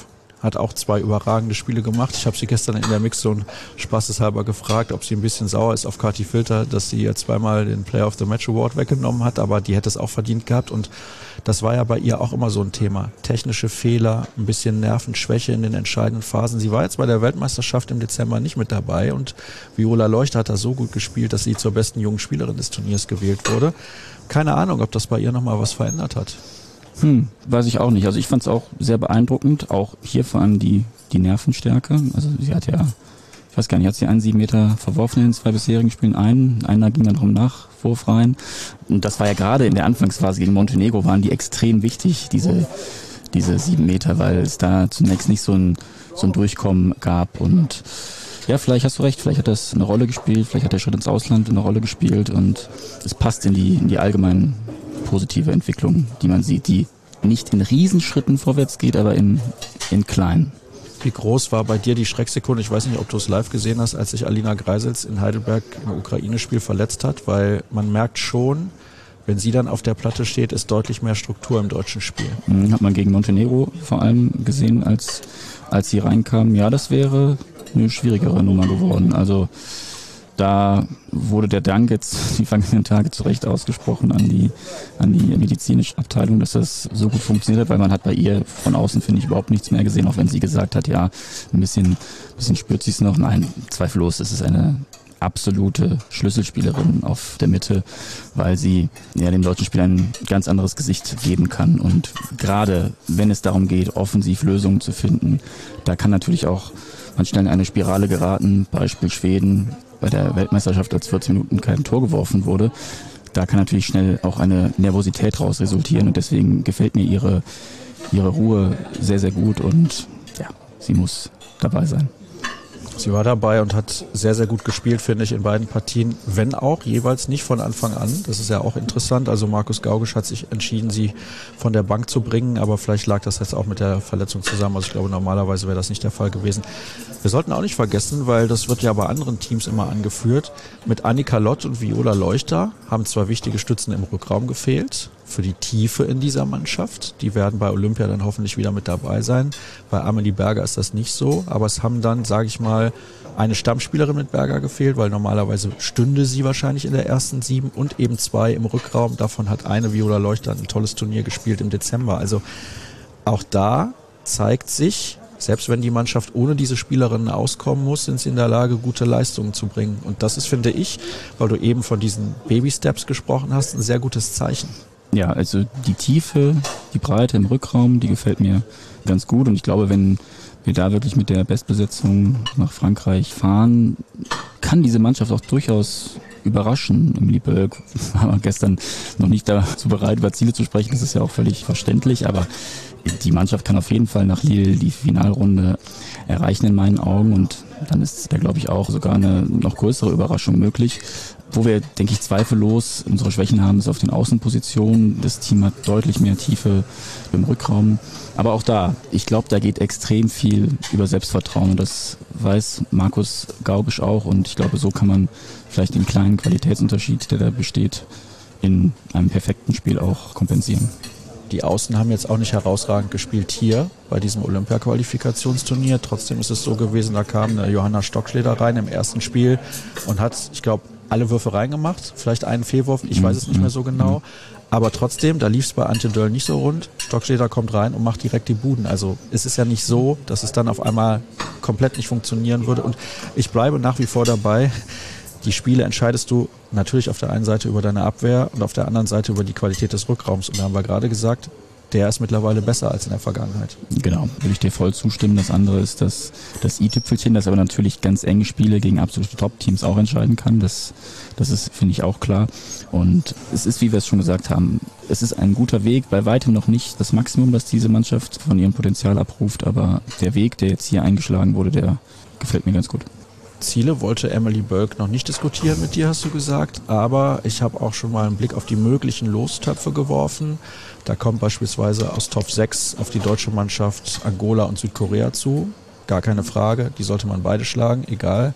hat auch zwei überragende Spiele gemacht. Ich habe sie gestern in der Mixzone spaßeshalber gefragt, ob sie ein bisschen sauer ist auf Kati Filter, dass sie ihr zweimal den Player of the Match Award weggenommen hat, aber die hätte es auch verdient gehabt und das war ja bei ihr auch immer so ein Thema. Technische Fehler, ein bisschen Nervenschwäche in den entscheidenden Phasen. Sie war jetzt bei der Weltmeisterschaft im Dezember nicht mit dabei und Viola Leuchter hat da so gut gespielt, dass sie zur besten jungen Spielerin des Turniers gewählt wurde. Keine Ahnung, ob das bei ihr nochmal was verändert hat. Hm, weiß ich auch nicht. Also ich fand es auch sehr beeindruckend. Auch hier vor allem die, die Nervenstärke. Also sie hat ja, ich weiß gar nicht, hat sie einen sieben Meter verworfen in den zwei bisherigen Spielen? Einen. Einer ging dann noch im Nachwurf rein. Und das war ja gerade in der Anfangsphase gegen Montenegro, waren die extrem wichtig, diese, diese sieben Meter, weil es da zunächst nicht so ein, so ein Durchkommen gab. Und ja, vielleicht hast du recht, vielleicht hat das eine Rolle gespielt, vielleicht hat der Schritt ins Ausland eine Rolle gespielt und es passt in die, in die allgemeinen positive Entwicklung, die man sieht, die nicht in Riesenschritten vorwärts geht, aber in, in kleinen. Wie groß war bei dir die Schrecksekunde? Ich weiß nicht, ob du es live gesehen hast, als sich Alina Greisels in Heidelberg im Ukraine-Spiel verletzt hat, weil man merkt schon, wenn sie dann auf der Platte steht, ist deutlich mehr Struktur im deutschen Spiel. Hat man gegen Montenegro vor allem gesehen, als, als sie reinkam. Ja, das wäre eine schwierigere Nummer geworden. Also da wurde der Dank jetzt die vergangenen Tage zu Recht ausgesprochen an die, an die medizinische Abteilung, dass das so gut funktioniert hat, weil man hat bei ihr von außen, finde ich, überhaupt nichts mehr gesehen, auch wenn sie gesagt hat, ja, ein bisschen, ein bisschen spürt sie es noch. Nein, zweifellos, es ist eine absolute Schlüsselspielerin auf der Mitte, weil sie ja dem deutschen Spiel ein ganz anderes Gesicht geben kann. Und gerade wenn es darum geht, offensiv Lösungen zu finden, da kann natürlich auch man schnell in eine Spirale geraten, Beispiel Schweden, bei der Weltmeisterschaft, als vierzehn Minuten kein Tor geworfen wurde. Da kann natürlich schnell auch eine Nervosität raus resultieren und deswegen gefällt mir ihre, ihre Ruhe sehr, sehr gut und ja, sie muss dabei sein. Sie war dabei und hat sehr, sehr gut gespielt, finde ich, in beiden Partien, wenn auch jeweils nicht von Anfang an. Das ist ja auch interessant. Also Markus Gaugisch hat sich entschieden, sie von der Bank zu bringen, aber vielleicht lag das jetzt auch mit der Verletzung zusammen. Also ich glaube, normalerweise wäre das nicht der Fall gewesen. Wir sollten auch nicht vergessen, weil das wird ja bei anderen Teams immer angeführt, mit Annika Lott und Viola Leuchter haben zwei wichtige Stützen im Rückraum gefehlt. Für die Tiefe in dieser Mannschaft. Die werden bei Olympia dann hoffentlich wieder mit dabei sein. Bei Amelie Berger ist das nicht so, aber es haben dann, sage ich mal, eine Stammspielerin mit Berger gefehlt, weil normalerweise stünde sie wahrscheinlich in der ersten sieben und eben zwei im Rückraum. Davon hat eine Viola Leuchter ein tolles Turnier gespielt im Dezember. Also auch da zeigt sich, selbst wenn die Mannschaft ohne diese Spielerinnen auskommen muss, sind sie in der Lage, gute Leistungen zu bringen. Und das ist, finde ich, weil du eben von diesen Baby-Steps gesprochen hast, ein sehr gutes Zeichen. Ja, also die Tiefe, die Breite im Rückraum, die gefällt mir ganz gut. Und ich glaube, wenn wir da wirklich mit der Bestbesetzung nach Frankreich fahren, kann diese Mannschaft auch durchaus überraschen. Emilie Bölk war gestern noch nicht dazu bereit, über Ziele zu sprechen. Das ist ja auch völlig verständlich. Aber die Mannschaft kann auf jeden Fall nach Lille die Finalrunde erreichen in meinen Augen. Und dann ist da, glaube ich, auch sogar eine noch größere Überraschung möglich. Wo wir, denke ich, zweifellos unsere Schwächen haben, ist auf den Außenpositionen. Das Team hat deutlich mehr Tiefe im Rückraum. Aber auch da, ich glaube, da geht extrem viel über Selbstvertrauen. Und das weiß Markus Gaugisch auch. Und ich glaube, so kann man vielleicht den kleinen Qualitätsunterschied, der da besteht, in einem perfekten Spiel auch kompensieren. Die Außen haben jetzt auch nicht herausragend gespielt hier bei diesem Olympia-Qualifikationsturnier. Trotzdem ist es so gewesen, da kam eine Johanna Stockschleder rein im ersten Spiel und hat, ich glaube, alle Würfe reingemacht. Vielleicht einen Fehlwurf, ich weiß es nicht mehr so genau. Aber trotzdem, da lief es bei Antje Döll nicht so rund. Stockschleder kommt rein und macht direkt die Buden. Also es ist ja nicht so, dass es dann auf einmal komplett nicht funktionieren würde. Und ich bleibe nach wie vor dabei. Die Spiele entscheidest du natürlich auf der einen Seite über deine Abwehr und auf der anderen Seite über die Qualität des Rückraums. Und da haben wir gerade gesagt, der ist mittlerweile besser als in der Vergangenheit. Genau, würde ich dir voll zustimmen. Das andere ist das, das i-Tüpfelchen, das aber natürlich ganz enge Spiele gegen absolute Top-Teams auch entscheiden kann. Das, das ist, finde ich, auch klar. Und es ist, wie wir es schon gesagt haben, es ist ein guter Weg, bei weitem noch nicht das Maximum, das diese Mannschaft von ihrem Potenzial abruft, aber der Weg, der jetzt hier eingeschlagen wurde, der gefällt mir ganz gut. Ziele wollte Emily Bölk noch nicht diskutieren mit dir, hast du gesagt. Aber ich habe auch schon mal einen Blick auf die möglichen Lostöpfe geworfen. Da kommt beispielsweise aus Top sechs auf die deutsche Mannschaft Angola und Südkorea zu. Gar keine Frage, die sollte man beide schlagen, egal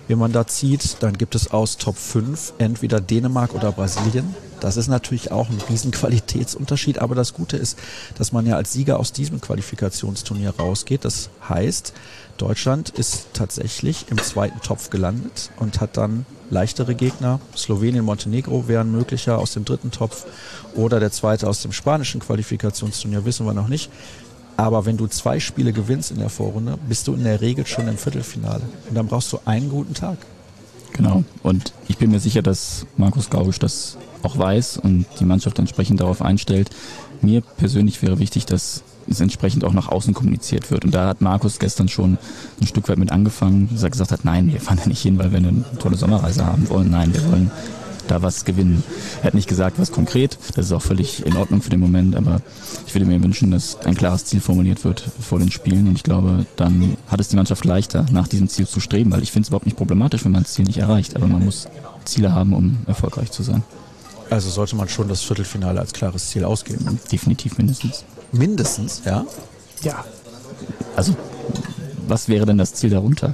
wen man da zieht. Dann gibt es aus Top fünf entweder Dänemark oder Brasilien. Das ist natürlich auch ein riesen Qualitätsunterschied, aber das Gute ist, dass man ja als Sieger aus diesem Qualifikationsturnier rausgeht. Das heißt, Deutschland ist tatsächlich im zweiten Topf gelandet und hat dann leichtere Gegner. Slowenien, Montenegro wären möglicher aus dem dritten Topf oder der zweite aus dem spanischen Qualifikationsturnier, wissen wir noch nicht. Aber wenn du zwei Spiele gewinnst in der Vorrunde, bist du in der Regel schon im Viertelfinale. Und dann brauchst du einen guten Tag. Genau. Und ich bin mir sicher, dass Markus Gaugisch das auch weiß und die Mannschaft entsprechend darauf einstellt. Mir persönlich wäre wichtig, dass es entsprechend auch nach außen kommuniziert wird. Und da hat Markus gestern schon ein Stück weit mit angefangen, dass er gesagt hat, nein, wir fahren da nicht hin, weil wir eine tolle Sommerreise haben wollen. Nein, wir wollen da was gewinnen. Er hat nicht gesagt, was konkret. Das ist auch völlig in Ordnung für den Moment, aber ich würde mir wünschen, dass ein klares Ziel formuliert wird vor den Spielen und ich glaube, dann hat es die Mannschaft leichter, nach diesem Ziel zu streben, weil ich finde es überhaupt nicht problematisch, wenn man das Ziel nicht erreicht, aber man muss Ziele haben, um erfolgreich zu sein. Also sollte man schon das Viertelfinale als klares Ziel ausgeben? Definitiv mindestens. Mindestens, ja? Ja. Also, was wäre denn das Ziel darunter?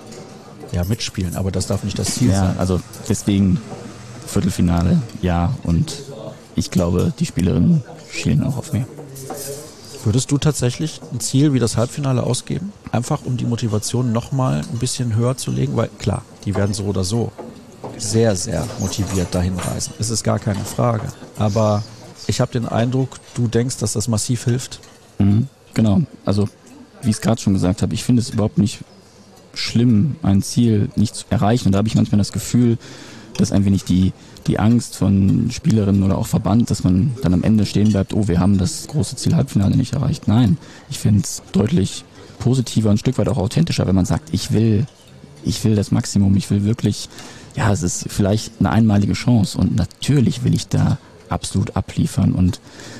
Ja, mitspielen, aber das darf nicht das Ziel ja, sein. Also deswegen Viertelfinale, ja, und ich glaube, die Spielerinnen schielen auch auf mehr. Würdest du tatsächlich ein Ziel wie das Halbfinale ausgeben? Einfach um die Motivation nochmal ein bisschen höher zu legen? Weil klar, die werden so oder so sehr, sehr motiviert dahin reisen. Es ist gar keine Frage. Aber ich habe den Eindruck, du denkst, dass das massiv hilft. Mhm, genau, also wie ich es gerade schon gesagt habe, ich finde es überhaupt nicht schlimm, ein Ziel nicht zu erreichen. Und da habe ich manchmal das Gefühl, dass ein wenig die, die Angst von Spielerinnen oder auch Verband, dass man dann am Ende stehen bleibt, oh, wir haben das große Ziel Halbfinale nicht erreicht. Nein, ich finde es deutlich positiver, ein Stück weit auch authentischer, wenn man sagt, ich will, ich will das Maximum, ich will wirklich, ja, es ist vielleicht eine einmalige Chance und natürlich will ich da absolut abliefern und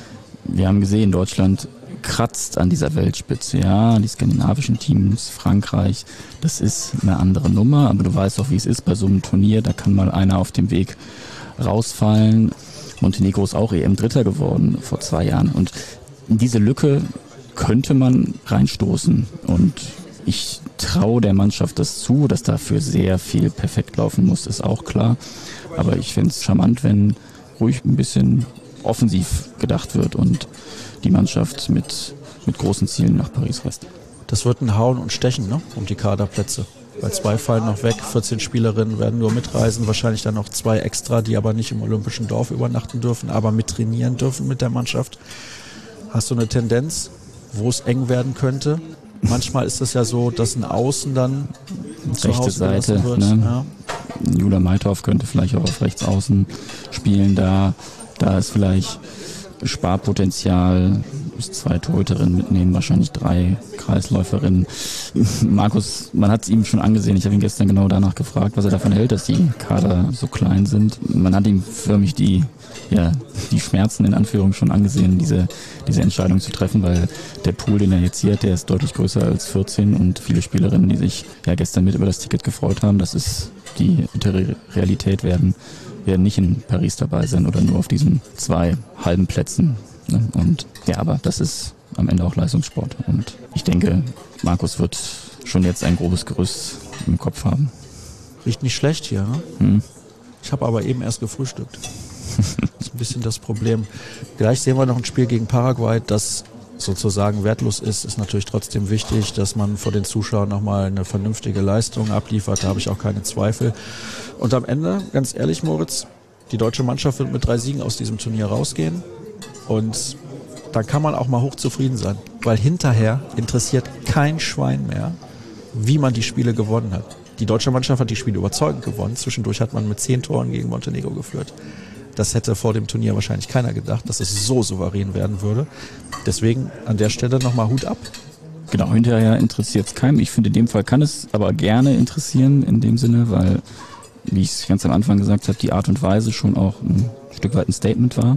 wir haben gesehen, Deutschland kratzt an dieser Weltspitze, ja, die skandinavischen Teams, Frankreich, das ist eine andere Nummer, aber du weißt auch, wie es ist bei so einem Turnier, da kann mal einer auf dem Weg rausfallen. Montenegro ist auch E M-Dritter geworden vor zwei Jahren und in diese Lücke könnte man reinstoßen und ich traue der Mannschaft das zu, dass dafür sehr viel perfekt laufen muss, ist auch klar, aber ich finde es charmant, wenn ruhig ein bisschen offensiv gedacht wird und die Mannschaft mit, mit großen Zielen nach Paris reist. Das wird ein Hauen und Stechen, ne, um die Kaderplätze. Weil zwei fallen noch weg, vierzehn Spielerinnen werden nur mitreisen, wahrscheinlich dann noch zwei extra, die aber nicht im Olympischen Dorf übernachten dürfen, aber mit trainieren dürfen mit der Mannschaft. Hast du eine Tendenz, wo es eng werden könnte? Manchmal ist es ja so, dass ein Außen dann zu rechte Hause Seite, wird. Ne? Ja. Jula Maltorf könnte vielleicht auch auf rechts außen spielen, da, da ist vielleicht Sparpotenzial, zwei Torhüterinnen mitnehmen, wahrscheinlich drei Kreisläuferinnen. Markus, man hat es ihm schon angesehen, ich habe ihn gestern genau danach gefragt, was er davon hält, dass die Kader so klein sind. Man hat ihm förmlich die, ja, die Schmerzen in Anführung schon angesehen, diese, diese Entscheidung zu treffen, weil der Pool, den er jetzt hier hat, der ist deutlich größer als vierzehn und viele Spielerinnen, die sich ja gestern mit über das Ticket gefreut haben, das ist die bittere Realität, werden werden nicht in Paris dabei sein oder nur auf diesen zwei halben Plätzen. Ne? Und ja, aber das ist am Ende auch Leistungssport. Und ich denke, Markus wird schon jetzt ein grobes Gerüst im Kopf haben. Riecht nicht schlecht hier, ne? Hm. Ich habe aber eben erst gefrühstückt. Das ist ein bisschen das Problem. Gleich sehen wir noch ein Spiel gegen Paraguay, das sozusagen wertlos ist, ist natürlich trotzdem wichtig, dass man vor den Zuschauern nochmal eine vernünftige Leistung abliefert, da habe ich auch keine Zweifel. Und am Ende, ganz ehrlich Moritz, die deutsche Mannschaft wird mit drei Siegen aus diesem Turnier rausgehen und da kann man auch mal hochzufrieden sein, weil hinterher interessiert kein Schwein mehr, wie man die Spiele gewonnen hat. Die deutsche Mannschaft hat die Spiele überzeugend gewonnen, zwischendurch hat man mit zehn Toren gegen Montenegro geführt. Das hätte vor dem Turnier wahrscheinlich keiner gedacht, dass es so souverän werden würde. Deswegen an der Stelle nochmal Hut ab. Genau, hinterher interessiert es keinem. Ich finde, in dem Fall kann es aber gerne interessieren in dem Sinne, weil, wie ich es ganz am Anfang gesagt habe, die Art und Weise schon auch ein Stück weit ein Statement war.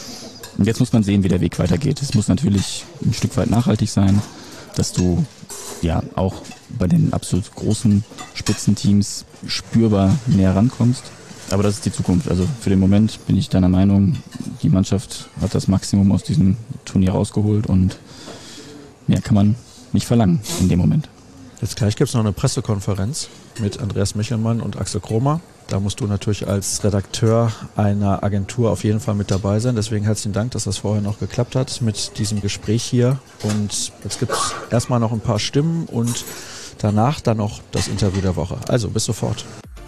Und jetzt muss man sehen, wie der Weg weitergeht. Es muss natürlich ein Stück weit nachhaltig sein, dass du ja auch bei den absolut großen Spitzenteams spürbar näher rankommst. Aber das ist die Zukunft. Also für den Moment bin ich deiner Meinung, die Mannschaft hat das Maximum aus diesem Turnier rausgeholt und mehr kann man nicht verlangen in dem Moment. Jetzt gleich gibt es noch eine Pressekonferenz mit Andreas Michelmann und Axel Kromer. Da musst du natürlich als Redakteur einer Agentur auf jeden Fall mit dabei sein. Deswegen herzlichen Dank, dass das vorher noch geklappt hat mit diesem Gespräch hier. Und jetzt gibt es erstmal noch ein paar Stimmen und danach dann noch das Interview der Woche. Also bis sofort.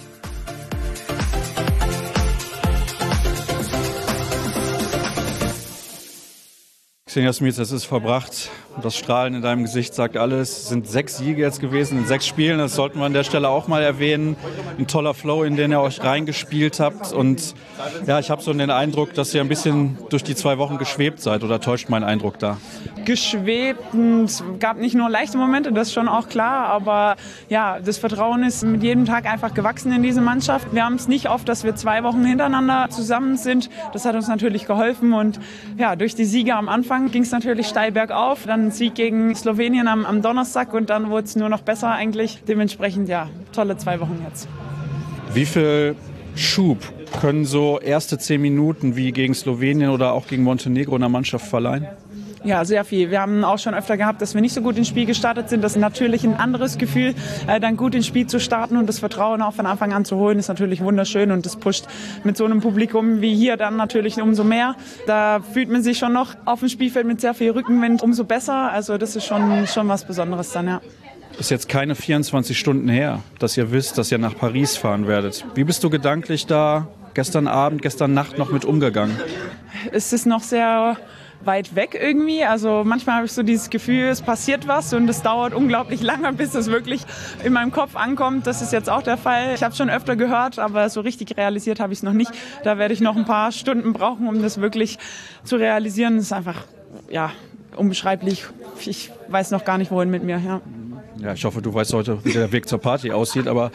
Xenia Smith, es ist verbracht. Das Strahlen in deinem Gesicht sagt alles. Es sind sechs Siege jetzt gewesen in sechs Spielen. Das sollten wir an der Stelle auch mal erwähnen. Ein toller Flow, in den ihr euch reingespielt habt. Und ja, ich habe so den Eindruck, dass ihr ein bisschen durch die zwei Wochen geschwebt seid. Oder täuscht mein Eindruck da? Geschwebt. Es gab nicht nur leichte Momente, das ist schon auch klar. Aber ja, das Vertrauen ist mit jedem Tag einfach gewachsen in diese Mannschaft. Wir haben es nicht oft, dass wir zwei Wochen hintereinander zusammen sind. Das hat uns natürlich geholfen. Und ja, durch die Siege am Anfang ging es natürlich steil bergauf. Dann ein Sieg gegen Slowenien am, am Donnerstag und dann wurde es nur noch besser eigentlich. Dementsprechend, ja, tolle zwei Wochen jetzt. Wie viel Schub können so erste zehn Minuten wie gegen Slowenien oder auch gegen Montenegro in der Mannschaft verleihen? Ja, sehr viel. Wir haben auch schon öfter gehabt, dass wir nicht so gut ins Spiel gestartet sind. Das ist natürlich ein anderes Gefühl, äh, dann gut ins Spiel zu starten und das Vertrauen auch von Anfang an zu holen, ist natürlich wunderschön und das pusht mit so einem Publikum wie hier dann natürlich umso mehr. Da fühlt man sich schon noch auf dem Spielfeld mit sehr viel Rückenwind umso besser. Also das ist schon, schon was Besonderes dann, ja. Ist jetzt keine vierundzwanzig Stunden her, dass ihr wisst, dass ihr nach Paris fahren werdet. Wie bist du gedanklich da gestern Abend, gestern Nacht noch mit umgegangen? Es ist noch sehr weit weg irgendwie. Also manchmal habe ich so dieses Gefühl, es passiert was und es dauert unglaublich lange, bis es wirklich in meinem Kopf ankommt. Das ist jetzt auch der Fall. Ich habe es schon öfter gehört, aber so richtig realisiert habe ich es noch nicht. Da werde ich noch ein paar Stunden brauchen, um das wirklich zu realisieren. Das ist einfach, ja, unbeschreiblich. Ich weiß noch gar nicht, wohin mit mir. Ja, ja, ich hoffe, du weißt heute, wie der Weg zur Party aussieht, aber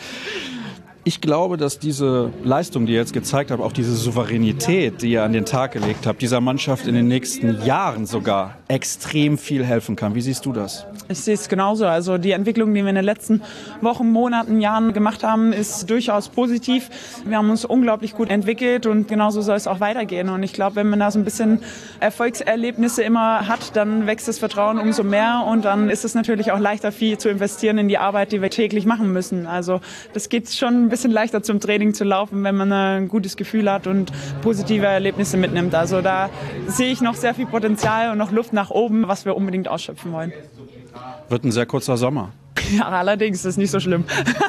ich glaube, dass diese Leistung, die ihr jetzt gezeigt habt, auch diese Souveränität, die ihr an den Tag gelegt habt, dieser Mannschaft in den nächsten Jahren sogar extrem viel helfen kann. Wie siehst du das? Ich sehe es genauso. Also die Entwicklung, die wir in den letzten Wochen, Monaten, Jahren gemacht haben, ist durchaus positiv. Wir haben uns unglaublich gut entwickelt und genauso soll es auch weitergehen. Und ich glaube, wenn man da so ein bisschen Erfolgserlebnisse immer hat, dann wächst das Vertrauen umso mehr und dann ist es natürlich auch leichter, viel zu investieren in die Arbeit, die wir täglich machen müssen. Also das geht schon ein bisschen leichter zum Training zu laufen, wenn man ein gutes Gefühl hat und positive Erlebnisse mitnimmt. Also da sehe ich noch sehr viel Potenzial und noch Luft nach oben, was wir unbedingt ausschöpfen wollen. Wird ein sehr kurzer Sommer. Ja, allerdings, das ist nicht so schlimm.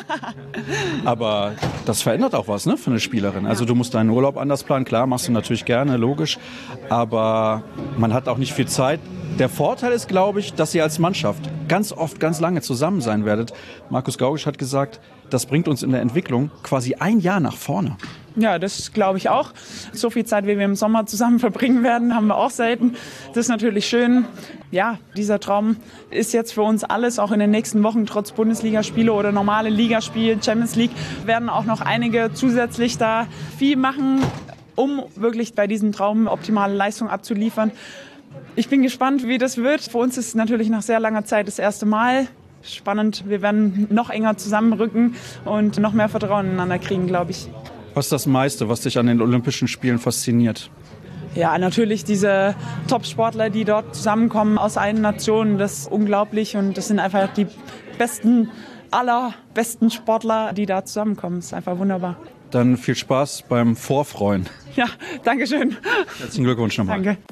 Aber das verändert auch was, ne, für eine Spielerin. Also du musst deinen Urlaub anders planen, klar, machst du natürlich gerne, logisch. Aber man hat auch nicht viel Zeit. Der Vorteil ist, glaube ich, dass ihr als Mannschaft ganz oft, ganz lange zusammen sein werdet. Markus Gaugisch hat gesagt, das bringt uns in der Entwicklung quasi ein Jahr nach vorne. Ja, das glaube ich auch. So viel Zeit, wie wir im Sommer zusammen verbringen werden, haben wir auch selten. Das ist natürlich schön. Ja, dieser Traum ist jetzt für uns alles, auch in den nächsten Wochen, trotz Bundesligaspiele oder normale Ligaspiele, Champions League, werden auch noch einige zusätzlich da viel machen, um wirklich bei diesem Traum optimale Leistung abzuliefern. Ich bin gespannt, wie das wird. Für uns ist es natürlich nach sehr langer Zeit das erste Mal. Spannend, wir werden noch enger zusammenrücken und noch mehr Vertrauen ineinander kriegen, glaube ich. Was ist das meiste, was dich an den Olympischen Spielen fasziniert? Ja, natürlich diese Top-Sportler, die dort zusammenkommen aus allen Nationen. Das ist unglaublich und das sind einfach die besten, allerbesten Sportler, die da zusammenkommen. Das ist einfach wunderbar. Dann viel Spaß beim Vorfreuen. Ja, danke schön. Herzlichen Glückwunsch nochmal. Danke.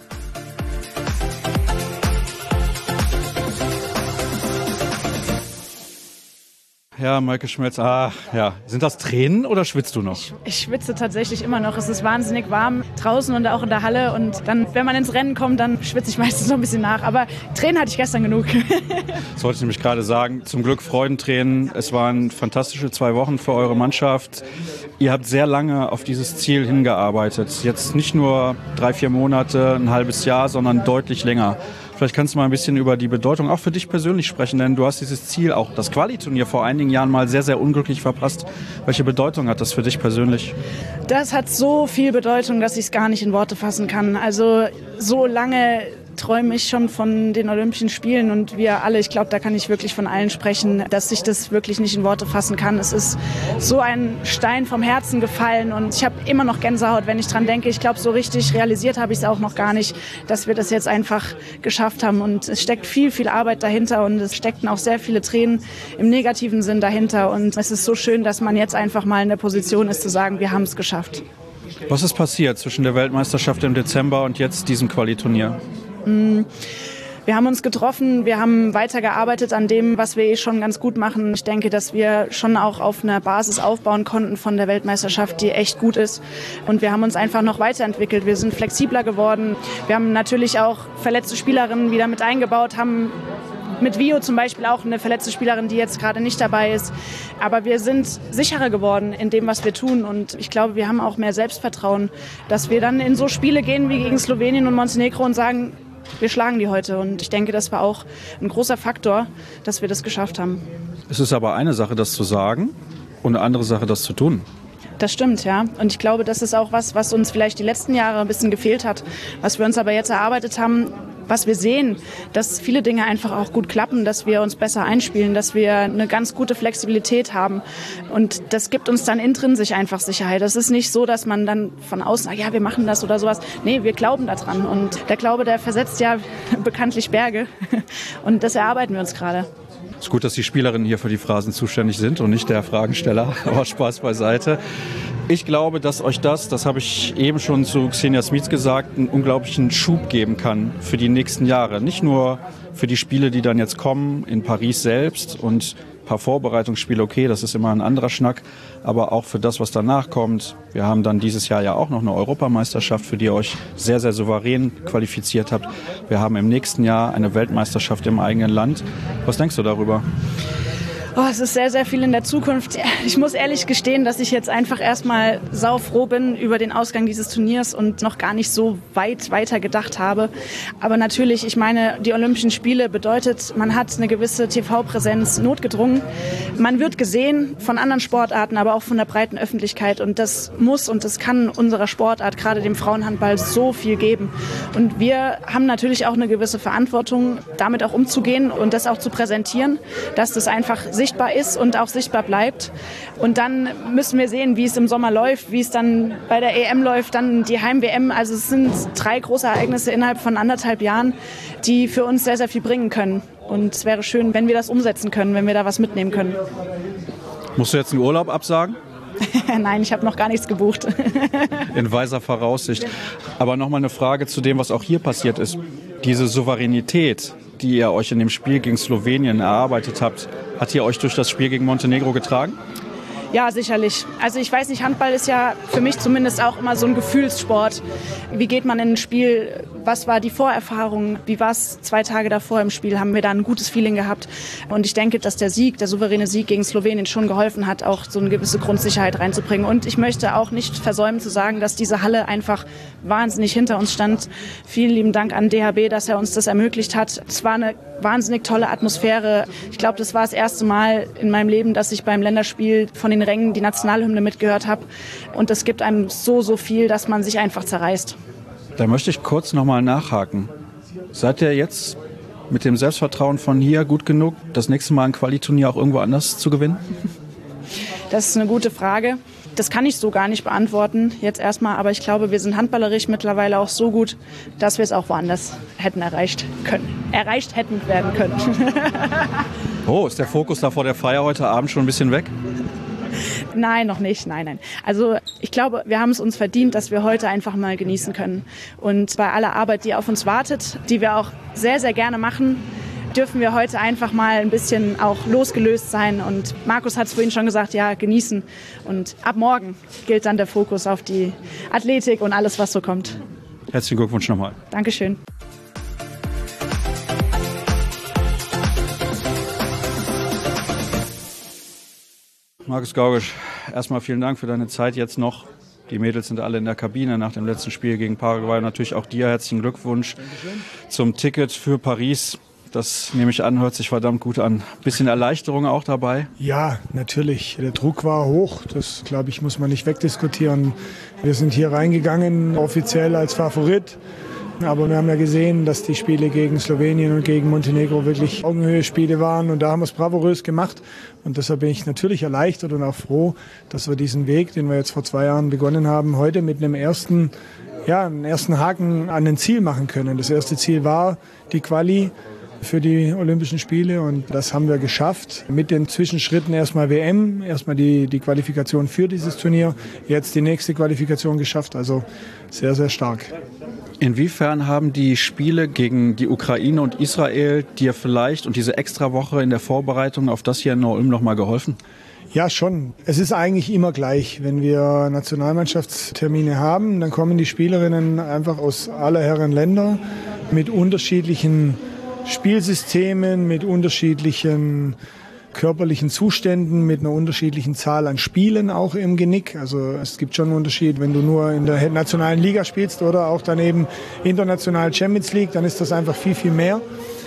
Ja, Maike Schmelz, ah, ja. Sind das Tränen oder schwitzt du noch? Ich, ich schwitze tatsächlich immer noch. Es ist wahnsinnig warm draußen und auch in der Halle. Und dann, wenn man ins Rennen kommt, dann schwitze ich meistens noch ein bisschen nach. Aber Tränen hatte ich gestern genug. Das wollte ich nämlich gerade sagen. Zum Glück Freudentränen. Es waren fantastische zwei Wochen für eure Mannschaft. Ihr habt sehr lange auf dieses Ziel hingearbeitet. Jetzt nicht nur drei, vier Monate, ein halbes Jahr, sondern deutlich länger. Vielleicht kannst du mal ein bisschen über die Bedeutung auch für dich persönlich sprechen, denn du hast dieses Ziel, auch das Quali-Turnier vor einigen Jahren mal sehr, sehr unglücklich verpasst. Welche Bedeutung hat das für dich persönlich? Das hat so viel Bedeutung, dass ich es gar nicht in Worte fassen kann. Also so lange träume ich schon von den Olympischen Spielen und wir alle, ich glaube, da kann ich wirklich von allen sprechen, dass ich das wirklich nicht in Worte fassen kann. Es ist so ein Stein vom Herzen gefallen und ich habe immer noch Gänsehaut, wenn ich dran denke. Ich glaube, so richtig realisiert habe ich es auch noch gar nicht, dass wir das jetzt einfach geschafft haben und es steckt viel, viel Arbeit dahinter und es steckten auch sehr viele Tränen im negativen Sinn dahinter und es ist so schön, dass man jetzt einfach mal in der Position ist, zu sagen, wir haben es geschafft. Was ist passiert zwischen der Weltmeisterschaft im Dezember und jetzt diesem Qualiturnier? Wir haben uns getroffen, wir haben weitergearbeitet an dem, was wir eh schon ganz gut machen. Ich denke, dass wir schon auch auf einer Basis aufbauen konnten von der Weltmeisterschaft, die echt gut ist. Und wir haben uns einfach noch weiterentwickelt. Wir sind flexibler geworden. Wir haben natürlich auch verletzte Spielerinnen wieder mit eingebaut, haben mit Vio zum Beispiel auch eine verletzte Spielerin, die jetzt gerade nicht dabei ist. Aber wir sind sicherer geworden in dem, was wir tun. Und ich glaube, wir haben auch mehr Selbstvertrauen, dass wir dann in so Spiele gehen wie gegen Slowenien und Montenegro und sagen, wir schlagen die heute. Und ich denke, das war auch ein großer Faktor, dass wir das geschafft haben. Es ist aber eine Sache, das zu sagen und eine andere Sache, das zu tun. Das stimmt, ja. Und ich glaube, das ist auch was, was uns vielleicht die letzten Jahre ein bisschen gefehlt hat, was wir uns aber jetzt erarbeitet haben, was wir sehen, dass viele Dinge einfach auch gut klappen, dass wir uns besser einspielen, dass wir eine ganz gute Flexibilität haben. Und das gibt uns dann intrinsisch einfach Sicherheit. Das ist nicht so, dass man dann von außen sagt, ja, wir machen das oder sowas. Nee, wir glauben daran. Und der Glaube, der versetzt ja bekanntlich Berge. Und das erarbeiten wir uns gerade. Es ist gut, dass die Spielerinnen hier für die Phrasen zuständig sind und nicht der Fragensteller, aber Spaß beiseite. Ich glaube, dass euch das, das habe ich eben schon zu Xenia Smits gesagt, einen unglaublichen Schub geben kann für die nächsten Jahre. Nicht nur für die Spiele, die dann jetzt kommen, in Paris selbst und ein paar Vorbereitungsspiele, okay, das ist immer ein anderer Schnack, aber auch für das, was danach kommt. Wir haben dann dieses Jahr ja auch noch eine Europameisterschaft, für die ihr euch sehr, sehr souverän qualifiziert habt. Wir haben im nächsten Jahr eine Weltmeisterschaft im eigenen Land. Was denkst du darüber? Oh, es ist sehr, sehr viel in der Zukunft. Ich muss ehrlich gestehen, dass ich jetzt einfach erstmal saufroh bin über den Ausgang dieses Turniers und noch gar nicht so weit weiter gedacht habe. Aber natürlich, ich meine, die Olympischen Spiele bedeutet, man hat eine gewisse T V-Präsenz notgedrungen. Man wird gesehen von anderen Sportarten, aber auch von der breiten Öffentlichkeit. Und das muss und das kann unserer Sportart, gerade dem Frauenhandball, so viel geben. Und wir haben natürlich auch eine gewisse Verantwortung, damit auch umzugehen und das auch zu präsentieren, dass das einfach sichtbar ist und auch sichtbar bleibt. Und dann müssen wir sehen, wie es im Sommer läuft, wie es dann bei der E M läuft, dann die Heim-W M. Also es sind drei große Ereignisse innerhalb von anderthalb Jahren, die für uns sehr, sehr viel bringen können. Und es wäre schön, wenn wir das umsetzen können, wenn wir da was mitnehmen können. Musst du jetzt einen Urlaub absagen? Nein, ich habe noch gar nichts gebucht. In weiser Voraussicht. Aber nochmal eine Frage zu dem, was auch hier passiert ist. Diese Souveränität, die ihr euch in dem Spiel gegen Slowenien erarbeitet habt, hat ihr euch durch das Spiel gegen Montenegro getragen? Ja, sicherlich. Also ich weiß nicht, Handball ist ja für mich zumindest auch immer so ein Gefühlssport. Wie geht man in ein Spiel? Was war die Vorerfahrung? Wie war es zwei Tage davor im Spiel? Haben wir da ein gutes Feeling gehabt? Und ich denke, dass der Sieg, der souveräne Sieg gegen Slowenien schon geholfen hat, auch so eine gewisse Grundsicherheit reinzubringen. Und ich möchte auch nicht versäumen zu sagen, dass diese Halle einfach wahnsinnig hinter uns stand. Vielen lieben Dank an D H B, dass er uns das ermöglicht hat. Es war eine wahnsinnig tolle Atmosphäre. Ich glaube, das war das erste Mal in meinem Leben, dass ich beim Länderspiel von den Rängen die Nationalhymne mitgehört habe. Und das gibt einem so, so viel, dass man sich einfach zerreißt. Da möchte ich kurz nochmal nachhaken. Seid ihr jetzt mit dem Selbstvertrauen von hier gut genug, das nächste Mal ein Qualiturnier auch irgendwo anders zu gewinnen? Das ist eine gute Frage. Das kann ich so gar nicht beantworten jetzt erstmal, aber ich glaube, wir sind handballerisch mittlerweile auch so gut, dass wir es auch woanders hätten erreicht können. Erreicht hätten werden können. Oh, ist der Fokus da vor der Feier heute Abend schon ein bisschen weg? Nein, noch nicht. Nein, nein. Also ich glaube, wir haben es uns verdient, dass wir heute einfach mal genießen können. Und bei aller Arbeit, die auf uns wartet, die wir auch sehr, sehr gerne machen, dürfen wir heute einfach mal ein bisschen auch losgelöst sein. Und Markus hat es vorhin schon gesagt, ja, genießen. Und ab morgen gilt dann der Fokus auf die Athletik und alles, was so kommt. Herzlichen Glückwunsch nochmal. Dankeschön. Markus Gaugisch, erstmal vielen Dank für deine Zeit jetzt noch. Die Mädels sind alle in der Kabine nach dem letzten Spiel gegen Paraguay. Natürlich auch dir herzlichen Glückwunsch zum Ticket für Paris. Das nehme ich an, hört sich verdammt gut an. Bisschen Erleichterung auch dabei? Ja, natürlich. Der Druck war hoch. Das, glaube ich, muss man nicht wegdiskutieren. Wir sind hier reingegangen, offiziell als Favorit. Aber wir haben ja gesehen, dass die Spiele gegen Slowenien und gegen Montenegro wirklich Augenhöhe-Spiele waren. Und da haben wir es bravourös gemacht. Und deshalb bin ich natürlich erleichtert und auch froh, dass wir diesen Weg, den wir jetzt vor zwei Jahren begonnen haben, heute mit einem ersten, ja, einen ersten Haken an ein Ziel machen können. Das erste Ziel war die Quali für die Olympischen Spiele und das haben wir geschafft. Mit den Zwischenschritten erstmal W M, erstmal die, die Qualifikation für dieses Turnier, jetzt die nächste Qualifikation geschafft. Also sehr, sehr stark. Inwiefern haben die Spiele gegen die Ukraine und Israel dir vielleicht und diese Extrawoche in der Vorbereitung auf das hier in Neu-Ulm noch mal geholfen? Ja, schon. Es ist eigentlich immer gleich. Wenn wir Nationalmannschaftstermine haben, dann kommen die Spielerinnen einfach aus aller Herren Länder mit unterschiedlichen Spielsystemen, mit unterschiedlichen körperlichen Zuständen, mit einer unterschiedlichen Zahl an Spielen auch im Genick. Also es gibt schon einen Unterschied, wenn du nur in der nationalen Liga spielst oder auch daneben international Champions League, dann ist das einfach viel, viel mehr.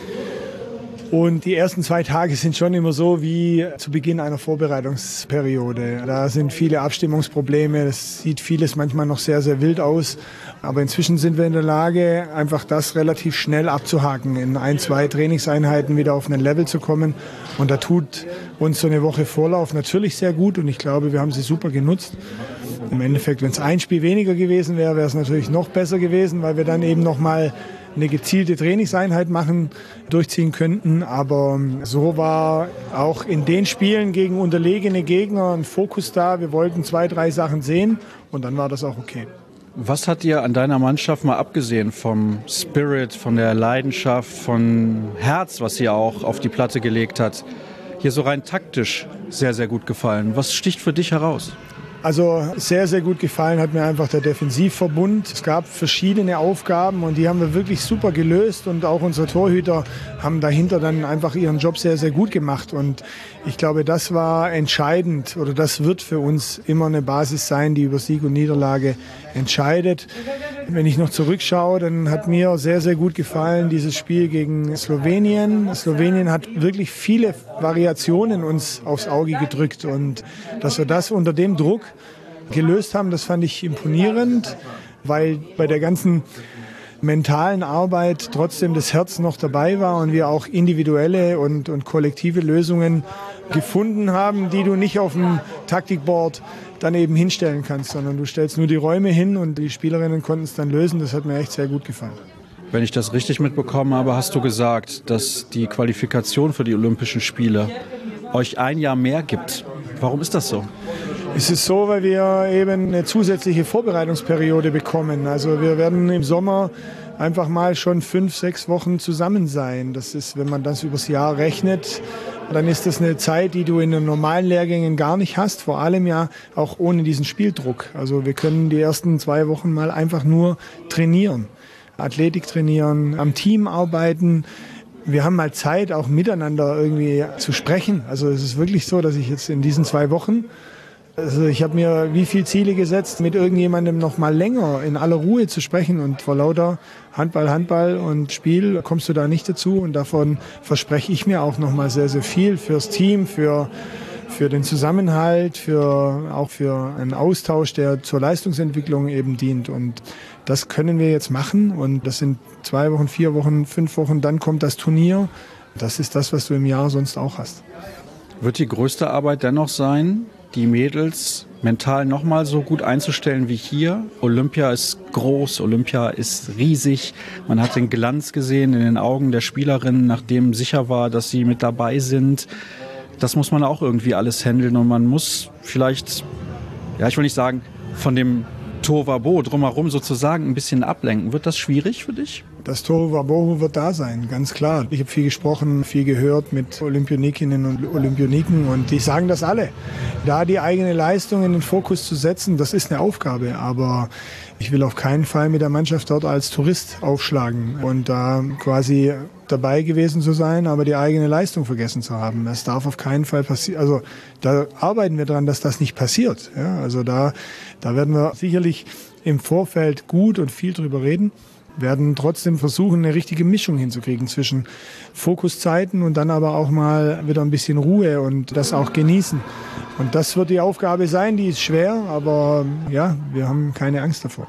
Und die ersten zwei Tage sind schon immer so wie zu Beginn einer Vorbereitungsperiode. Da sind viele Abstimmungsprobleme, es sieht vieles manchmal noch sehr, sehr wild aus. Aber inzwischen sind wir in der Lage, einfach das relativ schnell abzuhaken, in ein, zwei Trainingseinheiten wieder auf ein Level zu kommen. Und da tut uns so eine Woche Vorlauf natürlich sehr gut und ich glaube, wir haben sie super genutzt. Im Endeffekt, wenn es ein Spiel weniger gewesen wäre, wäre es natürlich noch besser gewesen, weil wir dann eben noch mal eine gezielte Trainingseinheit machen, durchziehen könnten. Aber so war auch in den Spielen gegen unterlegene Gegner ein Fokus da. Wir wollten zwei, drei Sachen sehen und dann war das auch okay. Was hat dir an deiner Mannschaft mal abgesehen vom Spirit, von der Leidenschaft, von Herz, was sie auch auf die Platte gelegt hat, hier so rein taktisch sehr, sehr gut gefallen? Was sticht für dich heraus? Also sehr, sehr gut gefallen hat mir einfach der Defensivverbund. Es gab verschiedene Aufgaben und die haben wir wirklich super gelöst und auch unsere Torhüter haben dahinter dann einfach ihren Job sehr, sehr gut gemacht und ich glaube, das war entscheidend oder das wird für uns immer eine Basis sein, die über Sieg und Niederlage entscheidet. Wenn ich noch zurückschaue, dann hat mir sehr, sehr gut gefallen dieses Spiel gegen Slowenien. Slowenien hat wirklich viele Variationen uns aufs Auge gedrückt und dass wir das unter dem Druck gelöst haben, das fand ich imponierend, weil bei der ganzen mentalen Arbeit trotzdem das Herz noch dabei war und wir auch individuelle und, und kollektive Lösungen gefunden haben, die du nicht auf dem Taktikboard dann eben hinstellen kannst, sondern du stellst nur die Räume hin und die Spielerinnen konnten es dann lösen. Das hat mir echt sehr gut gefallen. Wenn ich das richtig mitbekommen habe, hast du gesagt, dass die Qualifikation für die Olympischen Spiele euch ein Jahr mehr gibt. Warum ist das so? Es ist so, weil wir eben eine zusätzliche Vorbereitungsperiode bekommen. Also wir werden im Sommer einfach mal schon fünf, sechs Wochen zusammen sein. Das ist, wenn man das übers Jahr rechnet, dann ist das eine Zeit, die du in den normalen Lehrgängen gar nicht hast. Vor allem ja auch ohne diesen Spieldruck. Also wir können die ersten zwei Wochen mal einfach nur trainieren. Athletik trainieren, am Team arbeiten. Wir haben mal Zeit, auch miteinander irgendwie zu sprechen. Also es ist wirklich so, dass ich jetzt in diesen zwei Wochen, also ich habe mir wie viele Ziele gesetzt, mit irgendjemandem noch mal länger in aller Ruhe zu sprechen. Und vor lauter Handball, Handball und Spiel kommst du da nicht dazu. Und davon verspreche ich mir auch noch mal sehr, sehr viel fürs Team, für für den Zusammenhalt, für auch für einen Austausch, der zur Leistungsentwicklung eben dient. Und das können wir jetzt machen. Und das sind zwei Wochen, vier Wochen, fünf Wochen. Dann kommt das Turnier. Das ist das, was du im Jahr sonst auch hast. Wird die größte Arbeit dennoch sein, die Mädels mental nochmal so gut einzustellen wie hier? Olympia ist groß, Olympia ist riesig. Man hat den Glanz gesehen in den Augen der Spielerinnen, nachdem sicher war, dass sie mit dabei sind. Das muss man auch irgendwie alles handeln und man muss vielleicht, ja, ich will nicht sagen, von dem Tohuwabohu drumherum sozusagen ein bisschen ablenken. Wird das schwierig für dich? Das Tohuwabohu wird da sein, ganz klar. Ich habe viel gesprochen, viel gehört mit Olympionikinnen und Olympioniken und die sagen das alle. Da die eigene Leistung in den Fokus zu setzen, das ist eine Aufgabe, aber ich will auf keinen Fall mit der Mannschaft dort als Tourist aufschlagen und da quasi dabei gewesen zu sein, aber die eigene Leistung vergessen zu haben. Das darf auf keinen Fall passieren. Also da arbeiten wir dran, dass das nicht passiert. Ja, also da, da werden wir sicherlich im Vorfeld gut und viel drüber reden, werden trotzdem versuchen, eine richtige Mischung hinzukriegen zwischen Fokuszeiten und dann aber auch mal wieder ein bisschen Ruhe und das auch genießen. Und das wird die Aufgabe sein, die ist schwer, aber ja, wir haben keine Angst davor.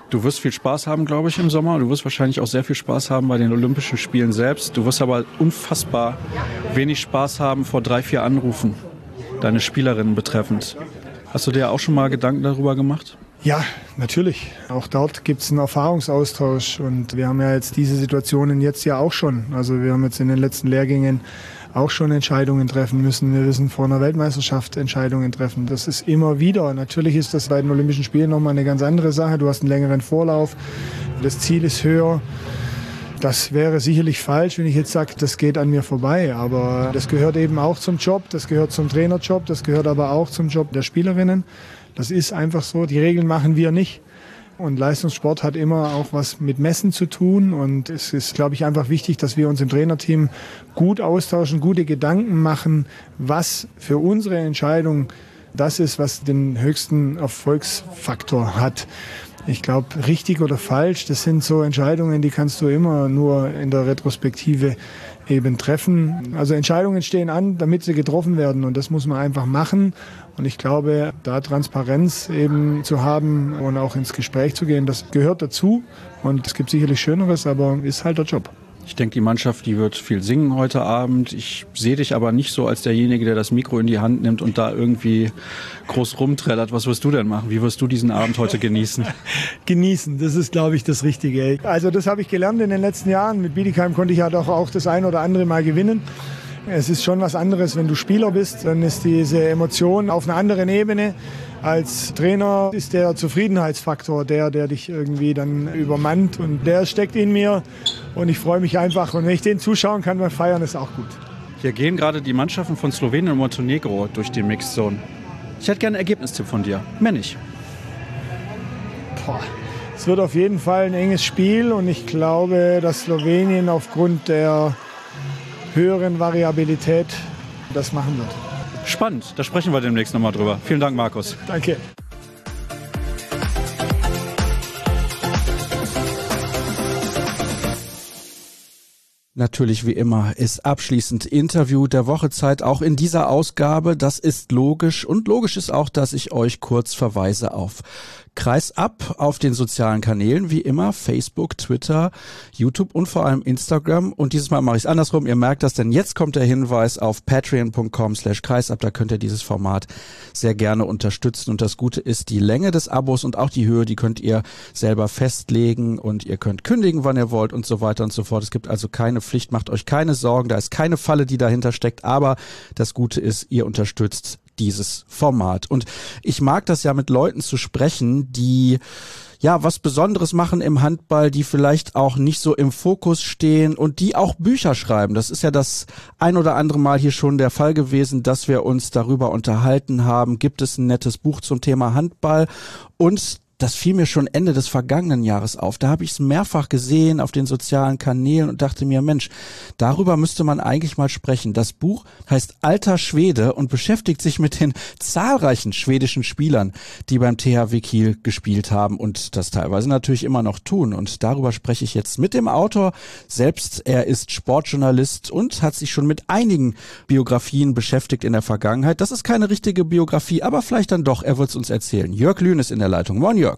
Du wirst viel Spaß haben, glaube ich, im Sommer. Du wirst wahrscheinlich auch sehr viel Spaß haben bei den Olympischen Spielen selbst. Du wirst aber unfassbar wenig Spaß haben vor drei, vier Anrufen, deine Spielerinnen betreffend. Hast du dir auch schon mal Gedanken darüber gemacht? Ja, natürlich. Auch dort gibt es einen Erfahrungsaustausch und wir haben ja jetzt diese Situationen jetzt ja auch schon. Also wir haben jetzt in den letzten Lehrgängen auch schon Entscheidungen treffen müssen. Wir müssen vor einer Weltmeisterschaft Entscheidungen treffen. Das ist immer wieder. Natürlich ist das bei den Olympischen Spielen nochmal eine ganz andere Sache. Du hast einen längeren Vorlauf. Das Ziel ist höher. Das wäre sicherlich falsch, wenn ich jetzt sage, das geht an mir vorbei. Aber das gehört eben auch zum Job. Das gehört zum Trainerjob. Das gehört aber auch zum Job der Spielerinnen. Das ist einfach so. Die Regeln machen wir nicht. Und Leistungssport hat immer auch was mit Messen zu tun. Und es ist, glaube ich, einfach wichtig, dass wir uns im Trainerteam gut austauschen, gute Gedanken machen, was für unsere Entscheidung das ist, was den höchsten Erfolgsfaktor hat. Ich glaube, richtig oder falsch, das sind so Entscheidungen, die kannst du immer nur in der Retrospektive eben treffen. Also Entscheidungen stehen an, damit sie getroffen werden und das muss man einfach machen. Und ich glaube, da Transparenz eben zu haben und auch ins Gespräch zu gehen, das gehört dazu. Und es gibt sicherlich Schöneres, aber ist halt der Job. Ich denke, die Mannschaft, die wird viel singen heute Abend. Ich sehe dich aber nicht so als derjenige, der das Mikro in die Hand nimmt und da irgendwie groß rumträllert. Was wirst du denn machen? Wie wirst du diesen Abend heute genießen? Genießen, das ist, glaube ich, das Richtige. Also das habe ich gelernt in den letzten Jahren. Mit Bietigheim konnte ich ja doch auch das ein oder andere Mal gewinnen. Es ist schon was anderes, wenn du Spieler bist, dann ist diese Emotion auf einer anderen Ebene. Als Trainer ist der Zufriedenheitsfaktor der, der dich irgendwie dann übermannt und der steckt in mir und ich freue mich einfach. Und wenn ich den zuschauen kann beim Feiern, ist auch gut. Hier gehen gerade die Mannschaften von Slowenien und Montenegro durch die Mixed Zone. Ich hätte gerne einen Ergebnistipp von dir. Männlich. Boah. Es wird auf jeden Fall ein enges Spiel und ich glaube, dass Slowenien aufgrund der höheren Variabilität das machen wird. Spannend, da sprechen wir demnächst nochmal drüber. Vielen Dank, Markus. Danke. Natürlich wie immer ist abschließend Interview der Woche Zeit, auch in dieser Ausgabe. Das ist logisch und logisch ist auch, dass ich euch kurz verweise auf Kreisab auf den sozialen Kanälen, wie immer, Facebook, Twitter, YouTube und vor allem Instagram. Und dieses Mal mache ich es andersrum. Ihr merkt das, denn jetzt kommt der Hinweis auf patreon.com slash kreisab. Da könnt ihr dieses Format sehr gerne unterstützen. Und das Gute ist, die Länge des Abos und auch die Höhe, die könnt ihr selber festlegen und ihr könnt kündigen, wann ihr wollt und so weiter und so fort. Es gibt also keine Pflicht, macht euch keine Sorgen. Da ist keine Falle, die dahinter steckt. Aber das Gute ist, ihr unterstützt dieses Format. Und ich mag das ja, mit Leuten zu sprechen, die ja was Besonderes machen im Handball, die vielleicht auch nicht so im Fokus stehen und die auch Bücher schreiben. Das ist ja das ein oder andere Mal hier schon der Fall gewesen, dass wir uns darüber unterhalten haben. Gibt es ein nettes Buch zum Thema Handball? Und das fiel mir schon Ende des vergangenen Jahres auf. Da habe ich es mehrfach gesehen auf den sozialen Kanälen und dachte mir, Mensch, darüber müsste man eigentlich mal sprechen. Das Buch heißt Alter Schwede und beschäftigt sich mit den zahlreichen schwedischen Spielern, die beim T H W Kiel gespielt haben und das teilweise natürlich immer noch tun. Und darüber spreche ich jetzt mit dem Autor selbst. Er ist Sportjournalist und hat sich schon mit einigen Biografien beschäftigt in der Vergangenheit. Das ist keine richtige Biografie, aber vielleicht dann doch. Er wird es uns erzählen. Jörg Lühn ist in der Leitung. Moin, Jörg.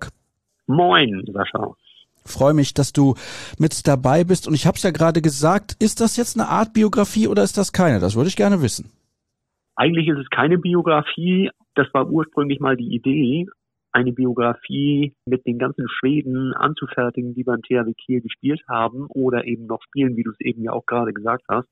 Moin, Sascha. Freue mich, dass du mit dabei bist. Und ich habe es ja gerade gesagt, ist das jetzt eine Art Biografie oder ist das keine? Das würde ich gerne wissen. Eigentlich ist es keine Biografie. Das war ursprünglich mal die Idee, eine Biografie mit den ganzen Schweden anzufertigen, die beim T H W Kiel gespielt haben oder eben noch spielen, wie du es eben ja auch gerade gesagt hast.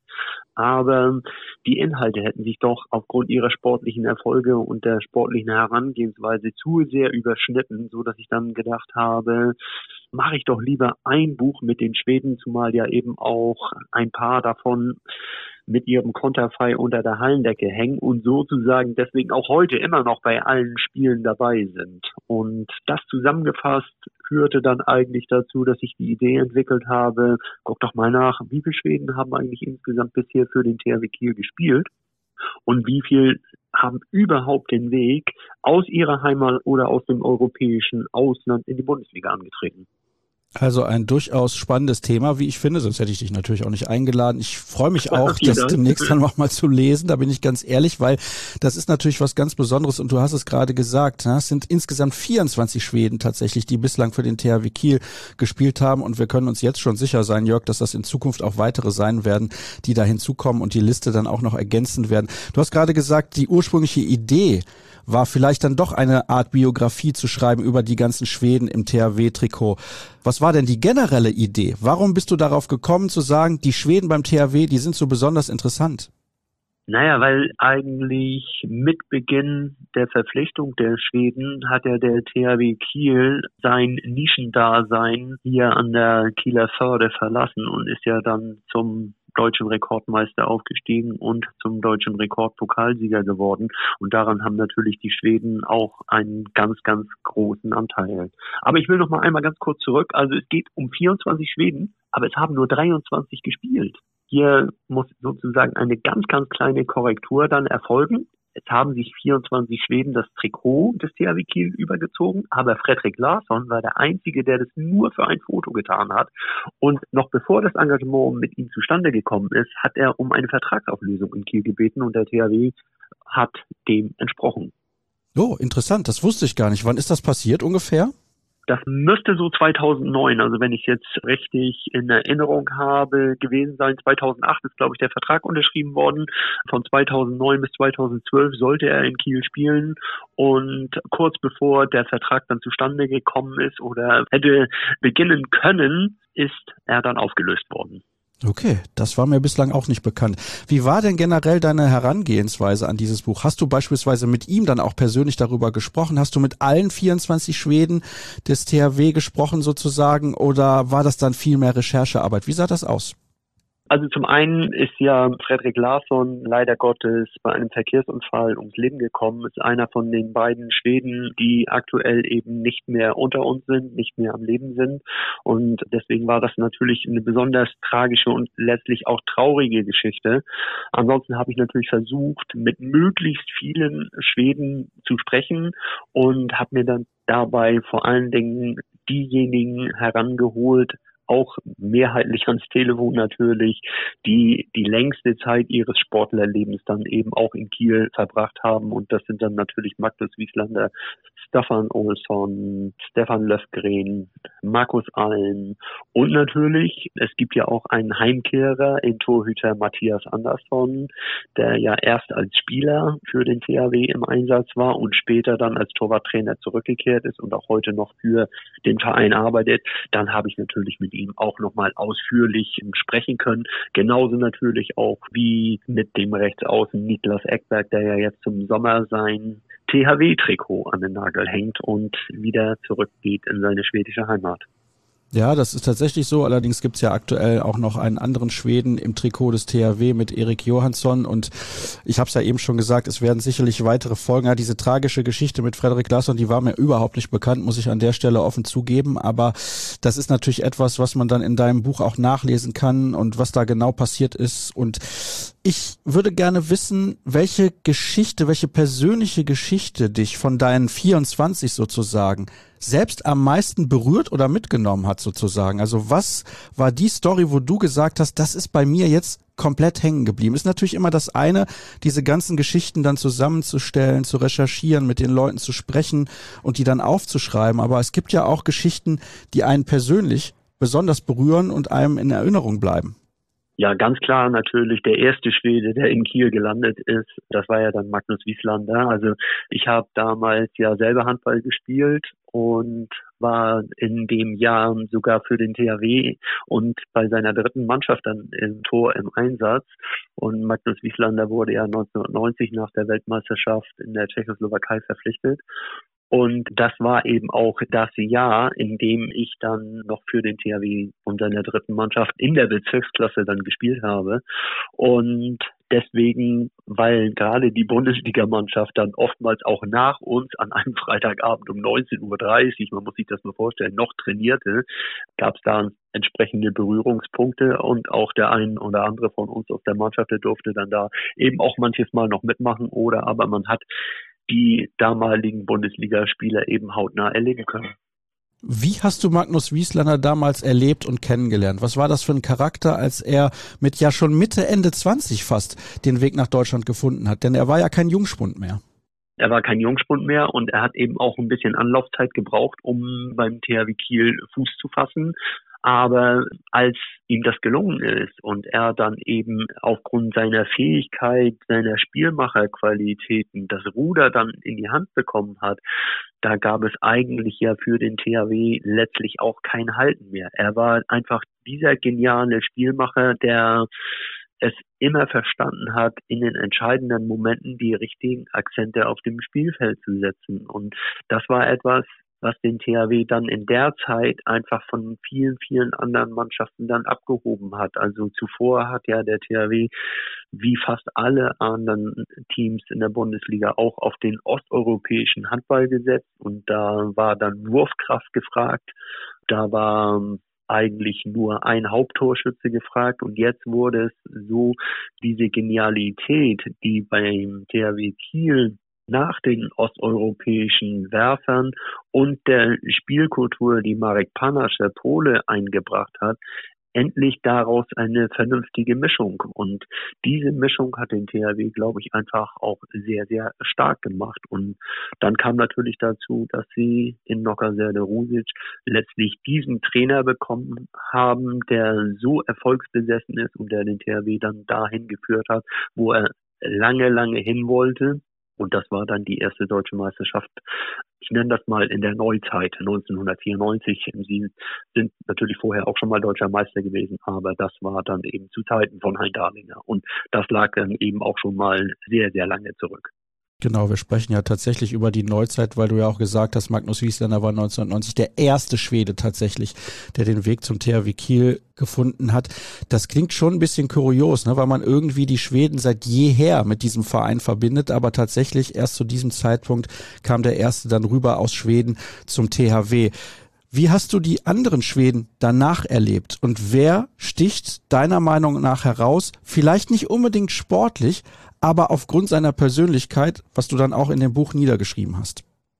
Aber die Inhalte hätten sich doch aufgrund ihrer sportlichen Erfolge und der sportlichen Herangehensweise zu sehr überschnitten, so dass ich dann gedacht habe, mache ich doch lieber ein Buch mit den Schweden, zumal ja eben auch ein paar davon mit ihrem Konterfei unter der Hallendecke hängen und sozusagen deswegen auch heute immer noch bei allen Spielen dabei sind. Und das zusammengefasst führte dann eigentlich dazu, dass ich die Idee entwickelt habe, guck doch mal nach, wie viele Schweden haben eigentlich insgesamt bisher für den T H W Kiel gespielt und wie viel haben überhaupt den Weg aus ihrer Heimat oder aus dem europäischen Ausland in die Bundesliga angetreten. Also ein durchaus spannendes Thema, wie ich finde, sonst hätte ich dich natürlich auch nicht eingeladen. Ich freue mich auch, das demnächst dann noch mal zu lesen, da bin ich ganz ehrlich, weil das ist natürlich was ganz Besonderes und du hast es gerade gesagt, es sind insgesamt vierundzwanzig Schweden tatsächlich, die bislang für den T H W Kiel gespielt haben und wir können uns jetzt schon sicher sein, Jörg, dass das in Zukunft auch weitere sein werden, die da hinzukommen und die Liste dann auch noch ergänzen werden. Du hast gerade gesagt, die ursprüngliche Idee war vielleicht dann doch eine Art Biografie zu schreiben über die ganzen Schweden im T H W-Trikot. Was war denn die generelle Idee? Warum bist du darauf gekommen zu sagen, die Schweden beim T H W, die sind so besonders interessant? Naja, weil eigentlich mit Beginn der Verpflichtung der Schweden hat ja der T H W Kiel sein Nischendasein hier an der Kieler Förde verlassen und ist ja dann zum deutschen Rekordmeister aufgestiegen und zum deutschen Rekordpokalsieger geworden. Und daran haben natürlich die Schweden auch einen ganz, ganz großen Anteil. Aber ich will noch mal einmal ganz kurz zurück. Also es geht um vierundzwanzig Schweden, aber es haben nur dreiundzwanzig gespielt. Hier muss sozusagen eine ganz, ganz kleine Korrektur dann erfolgen. Es haben sich vierundzwanzig Schweden das Trikot des T H W Kiel übergezogen, aber Fredrik Larsson war der Einzige, der das nur für ein Foto getan hat. Und noch bevor das Engagement mit ihm zustande gekommen ist, hat er um eine Vertragsauflösung in Kiel gebeten und der T H W hat dem entsprochen. Oh, interessant, das wusste ich gar nicht. Wann ist das passiert ungefähr? Das müsste so zweitausendneun, also wenn ich jetzt richtig in Erinnerung habe, gewesen sein. zweitausendacht ist, glaube ich, der Vertrag unterschrieben worden. Von zweitausendneun bis zweitausendzwölf sollte er in Kiel spielen. Und kurz bevor der Vertrag dann zustande gekommen ist oder hätte beginnen können, ist er dann aufgelöst worden. Okay, das war mir bislang auch nicht bekannt. Wie war denn generell deine Herangehensweise an dieses Buch? Hast du beispielsweise mit ihm dann auch persönlich darüber gesprochen? Hast du mit allen vierundzwanzig Schweden des T H W gesprochen sozusagen oder war das dann viel mehr Recherchearbeit? Wie sah das aus? Also zum einen ist ja Fredrik Larsson leider Gottes bei einem Verkehrsunfall ums Leben gekommen, ist einer von den beiden Schweden, die aktuell eben nicht mehr unter uns sind, nicht mehr am Leben sind. Und deswegen war das natürlich eine besonders tragische und letztlich auch traurige Geschichte. Ansonsten habe ich natürlich versucht, mit möglichst vielen Schweden zu sprechen und habe mir dann dabei vor allen Dingen diejenigen herangeholt, auch mehrheitlich ans Telefon natürlich, die die längste Zeit ihres Sportlerlebens dann eben auch in Kiel verbracht haben. Und das sind dann natürlich Magnus Wieslander, Staffan Olsson, Stefan Löfgren, Markus Alm und natürlich, es gibt ja auch einen Heimkehrer in Torhüter Mattias Andersson, der ja erst als Spieler für den T H W im Einsatz war und später dann als Torwarttrainer zurückgekehrt ist und auch heute noch für den Verein arbeitet. Dann habe ich natürlich mit ihm auch nochmal ausführlich sprechen können. Genauso natürlich auch wie mit dem Rechtsaußen Niklas Ekberg, der ja jetzt zum Sommer sein T H W-Trikot an den Nagel hängt und wieder zurückgeht in seine schwedische Heimat. Ja, das ist tatsächlich so. Allerdings gibt's ja aktuell auch noch einen anderen Schweden im Trikot des T H W mit Erik Johansson. Und ich habe es ja eben schon gesagt, es werden sicherlich weitere Folgen. Ja, diese tragische Geschichte mit Fredrik Larsson, die war mir überhaupt nicht bekannt, muss ich an der Stelle offen zugeben. Aber das ist natürlich etwas, was man dann in deinem Buch auch nachlesen kann und was da genau passiert ist. Und ich würde gerne wissen, welche Geschichte, welche persönliche Geschichte dich von deinen vierundzwanzig sozusagen selbst am meisten berührt oder mitgenommen hat sozusagen. Also was war die Story, wo du gesagt hast, das ist bei mir jetzt komplett hängen geblieben? Ist natürlich immer das eine, diese ganzen Geschichten dann zusammenzustellen, zu recherchieren, mit den Leuten zu sprechen und die dann aufzuschreiben. Aber es gibt ja auch Geschichten, die einen persönlich besonders berühren und einem in Erinnerung bleiben. Ja, ganz klar natürlich der erste Schwede, der in Kiel gelandet ist. Das war ja dann Magnus Wieslander. Also ich habe damals ja selber Handball gespielt und war in dem Jahr sogar für den T H W und bei seiner dritten Mannschaft dann im Tor im Einsatz. Und Magnus Wieslander wurde ja neunzehnhundertneunzig nach der Weltmeisterschaft in der Tschechoslowakei verpflichtet. Und das war eben auch das Jahr, in dem ich dann noch für den T H W und seiner dritten Mannschaft in der Bezirksklasse dann gespielt habe. Und deswegen, weil gerade die Bundesligamannschaft dann oftmals auch nach uns an einem Freitagabend um neunzehn Uhr dreißig, man muss sich das mal vorstellen, noch trainierte, gab es da entsprechende Berührungspunkte und auch der ein oder andere von uns aus der Mannschaft, der durfte dann da eben auch manches Mal noch mitmachen oder aber man hat die damaligen Bundesligaspieler eben hautnah erleben können. Wie hast du Magnus Wieslander damals erlebt und kennengelernt? Was war das für ein Charakter, als er mit ja schon Mitte, Ende zwanzig fast den Weg nach Deutschland gefunden hat? Denn er war ja kein Jungspund mehr. Er war kein Jungspund mehr und er hat eben auch ein bisschen Anlaufzeit gebraucht, um beim T H W Kiel Fuß zu fassen. Aber als ihm das gelungen ist und er dann eben aufgrund seiner Fähigkeit, seiner Spielmacherqualitäten das Ruder dann in die Hand bekommen hat, da gab es eigentlich ja für den T H W letztlich auch kein Halten mehr. Er war einfach dieser geniale Spielmacher, der es immer verstanden hat, in den entscheidenden Momenten die richtigen Akzente auf dem Spielfeld zu setzen. Und das war etwas, was den T H W dann in der Zeit einfach von vielen, vielen anderen Mannschaften dann abgehoben hat. Also zuvor hat ja der T H W wie fast alle anderen Teams in der Bundesliga auch auf den osteuropäischen Handball gesetzt und da war dann Wurfkraft gefragt. Da war eigentlich nur ein Haupttorschütze gefragt und jetzt wurde es so, diese Genialität, die beim T H W Kiel nach den osteuropäischen Werfern und der Spielkultur, die Marek Panasz, der Pole, eingebracht hat, endlich daraus eine vernünftige Mischung. Und diese Mischung hat den T H W, glaube ich, einfach auch sehr, sehr stark gemacht. Und dann kam natürlich dazu, dass sie in Nocker Serde-Rusic letztlich diesen Trainer bekommen haben, der so erfolgsbesessen ist und der den T H W dann dahin geführt hat, wo er lange, lange hin wollte. Und das war dann die erste deutsche Meisterschaft, ich nenne das mal in der Neuzeit, neunzehnhundertvierundneunzig. Sie sind natürlich vorher auch schon mal deutscher Meister gewesen, aber das war dann eben zu Zeiten von Hein Darlinger. Und das lag dann eben auch schon mal sehr, sehr lange zurück. Genau, wir sprechen ja tatsächlich über die Neuzeit, weil du ja auch gesagt hast, Magnus Wieslander war neunzehnhundertneunzig der erste Schwede tatsächlich, der den Weg zum T H W Kiel gefunden hat. Das klingt schon ein bisschen kurios, ne, weil man irgendwie die Schweden seit jeher mit diesem Verein verbindet, aber tatsächlich erst zu diesem Zeitpunkt kam der erste dann rüber aus Schweden zum T H W. Wie hast du die anderen Schweden danach erlebt und wer sticht deiner Meinung nach heraus, vielleicht nicht unbedingt sportlich, aber aufgrund seiner Persönlichkeit, was du dann auch in dem Buch niedergeschrieben hast?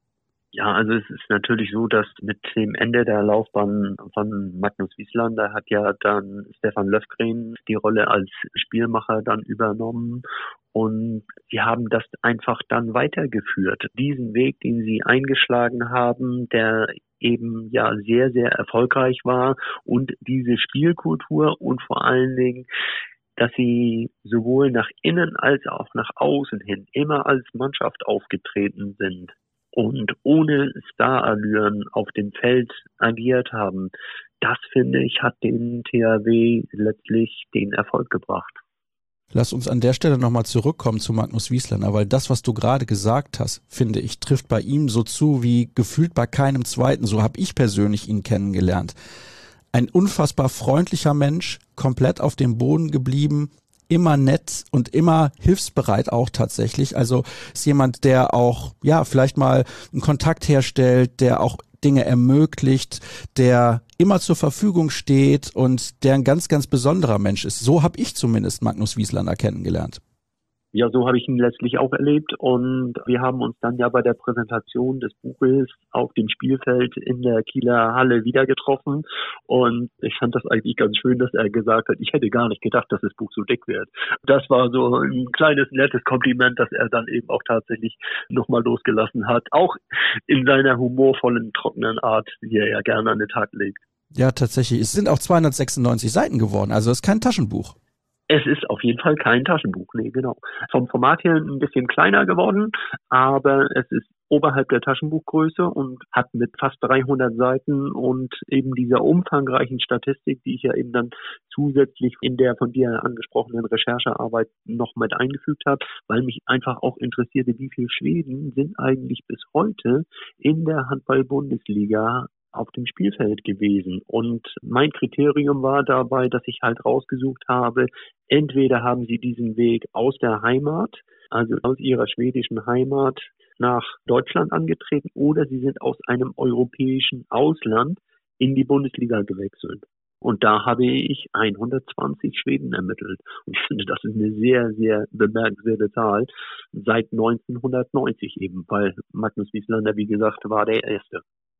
Ja, also es ist natürlich so, dass mit dem Ende der Laufbahn von Magnus Wieslander hat ja dann Stefan Löfgren die Rolle als Spielmacher dann übernommen und sie haben das einfach dann weitergeführt. Diesen Weg, den sie eingeschlagen haben, der eben ja sehr, sehr erfolgreich war und diese Spielkultur und vor allen Dingen dass sie sowohl nach innen als auch nach außen hin immer als Mannschaft aufgetreten sind und ohne Starallüren auf dem Feld agiert haben. Das, finde ich, hat den T H W letztlich den Erfolg gebracht. Lass uns an der Stelle nochmal zurückkommen zu Magnus Wieslander, weil das, was du gerade gesagt hast, finde ich, trifft bei ihm so zu wie gefühlt bei keinem Zweiten. So habe ich persönlich ihn kennengelernt. Ein unfassbar freundlicher Mensch, komplett auf dem Boden geblieben, immer nett und immer hilfsbereit auch tatsächlich. Also ist jemand, der auch, ja, vielleicht mal einen Kontakt herstellt, der auch Dinge ermöglicht, der immer zur Verfügung steht und der ein ganz, ganz besonderer Mensch ist. So habe ich zumindest Magnus Wieslander kennengelernt. Ja, so habe ich ihn letztlich auch erlebt und wir haben uns dann ja bei der Präsentation des Buches auf dem Spielfeld in der Kieler Halle wieder getroffen und ich fand das eigentlich ganz schön, dass er gesagt hat, ich hätte gar nicht gedacht, dass das Buch so dick wird. Das war so ein kleines, nettes Kompliment, dass er dann eben auch tatsächlich nochmal losgelassen hat, auch in seiner humorvollen, trockenen Art, die er ja gerne an den Tag legt. Ja, tatsächlich. Es sind auch zweihundertsechsundneunzig Seiten geworden, also es ist kein Taschenbuch. Es ist auf jeden Fall kein Taschenbuch, nee, genau. Vom Format her ein bisschen kleiner geworden, aber es ist oberhalb der Taschenbuchgröße und hat mit fast dreihundert Seiten und eben dieser umfangreichen Statistik, die ich ja eben dann zusätzlich in der von dir angesprochenen Recherchearbeit noch mit eingefügt habe, weil mich einfach auch interessierte, wie viele Schweden sind eigentlich bis heute in der Handball-Bundesliga auf dem Spielfeld gewesen. Und mein Kriterium war dabei, dass ich halt rausgesucht habe, entweder haben sie diesen Weg aus der Heimat, also aus ihrer schwedischen Heimat nach Deutschland angetreten, oder sie sind aus einem europäischen Ausland in die Bundesliga gewechselt. Und da habe ich hundertzwanzig Schweden ermittelt. Und ich finde, das ist eine sehr, sehr bemerkenswerte Zahl seit neunzehnhundertneunzig eben, weil Magnus Wieslander, wie gesagt, war der Erste.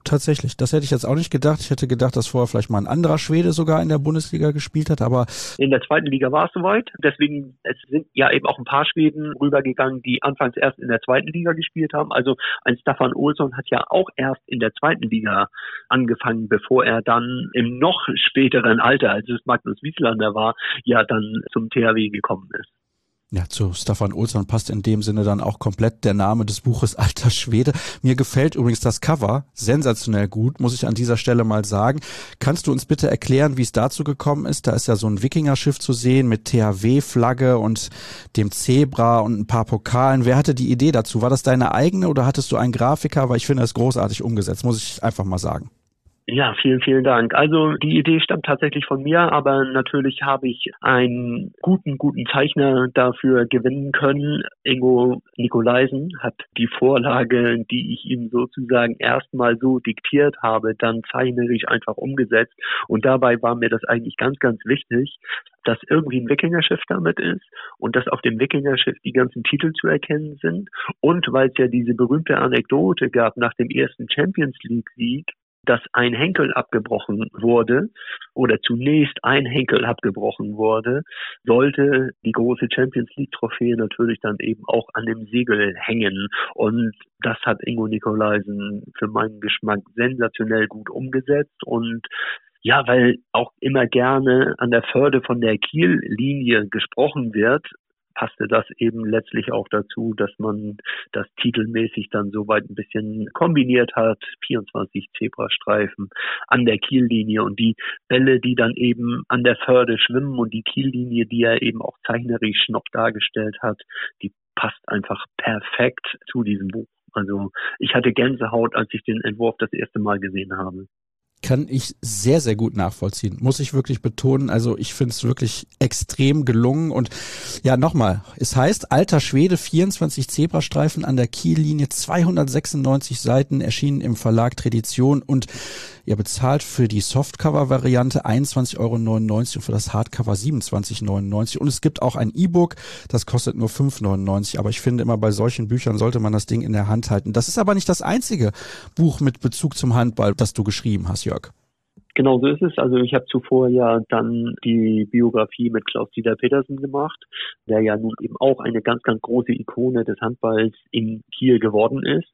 tatsächlich. Das hätte ich jetzt auch nicht gedacht. Ich hätte gedacht, dass vorher vielleicht mal ein anderer Schwede sogar in der Bundesliga gespielt hat, aber in der zweiten Liga war es soweit. Deswegen, es sind ja eben auch ein paar Schweden rübergegangen, die anfangs erst in der zweiten Liga gespielt haben. Also ein Staffan Olsson hat ja auch erst in der zweiten Liga angefangen, bevor er dann im noch späteren Alter, als es Magnus Wieslander war, ja dann zum T H W gekommen ist. Ja, zu Staffan Olsson passt in dem Sinne dann auch komplett der Name des Buches Alter Schwede. Mir gefällt übrigens das Cover sensationell gut, muss ich an dieser Stelle mal sagen. Kannst du uns bitte erklären, wie es dazu gekommen ist? Da ist ja so ein Wikingerschiff zu sehen mit T H W-Flagge und dem Zebra und ein paar Pokalen. Wer hatte die Idee dazu? War das deine eigene oder hattest du einen Grafiker? Weil ich finde das großartig umgesetzt, muss ich einfach mal sagen. Ja, vielen, vielen Dank. Also die Idee stammt tatsächlich von mir, aber natürlich habe ich einen guten, guten Zeichner dafür gewinnen können. Ingo Nikolaisen hat die Vorlage, die ich ihm sozusagen erstmal so diktiert habe, dann zeichnerisch einfach umgesetzt. Und dabei war mir das eigentlich ganz, ganz wichtig, dass irgendwie ein Wikingerschiff damit ist und dass auf dem Wikingerschiff die ganzen Titel zu erkennen sind. Und weil es ja diese berühmte Anekdote gab nach dem ersten Champions League-Sieg, dass ein Henkel abgebrochen wurde oder zunächst ein Henkel abgebrochen wurde, sollte die große Champions League Trophäe natürlich dann eben auch an dem Segel hängen. Und das hat Ingo Nikolaisen für meinen Geschmack sensationell gut umgesetzt. Und ja, weil auch immer gerne an der Förde von der Kiellinie gesprochen wird, passte das eben letztlich auch dazu, dass man das titelmäßig dann soweit ein bisschen kombiniert hat. vierundzwanzig Zebrastreifen an der Kiellinie und die Bälle, die dann eben an der Förde schwimmen und die Kiellinie, die er eben auch zeichnerisch noch dargestellt hat, die passt einfach perfekt zu diesem Buch. Also ich hatte Gänsehaut, als ich den Entwurf das erste Mal gesehen habe. Kann ich sehr, sehr gut nachvollziehen. Muss ich wirklich betonen. Also ich finde es wirklich extrem gelungen. Und ja, nochmal, es heißt Alter Schwede, vierundzwanzig Zebrastreifen an der Kiellinie, zweihundertsechsundneunzig Seiten, erschienen im Verlag Tradition und ihr bezahlt für die Softcover-Variante einundzwanzig Euro neunundneunzig und für das Hardcover siebenundzwanzig Euro neunundneunzig. Und es gibt auch ein E-Book, das kostet nur fünf Euro neunundneunzig. Aber ich finde immer, bei solchen Büchern sollte man das Ding in der Hand halten. Das ist aber nicht das einzige Buch mit Bezug zum Handball, das du geschrieben hast, Jörg. Genau so ist es. Also ich habe zuvor ja dann die Biografie mit Klaus-Dieter Petersen gemacht, der ja nun eben auch eine ganz, ganz große Ikone des Handballs in Kiel geworden ist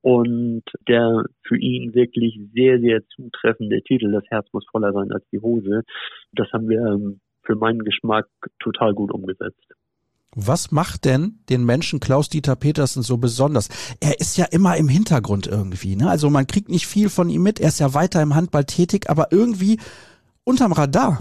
und der für ihn wirklich sehr, sehr zutreffende Titel, das Herz muss voller sein als die Hose, das haben wir für meinen Geschmack total gut umgesetzt. Was macht denn den Menschen Klaus-Dieter Petersen so besonders? Er ist ja immer im Hintergrund irgendwie, ne? Also man kriegt nicht viel von ihm mit. Er ist ja weiter im Handball tätig, aber irgendwie unterm Radar.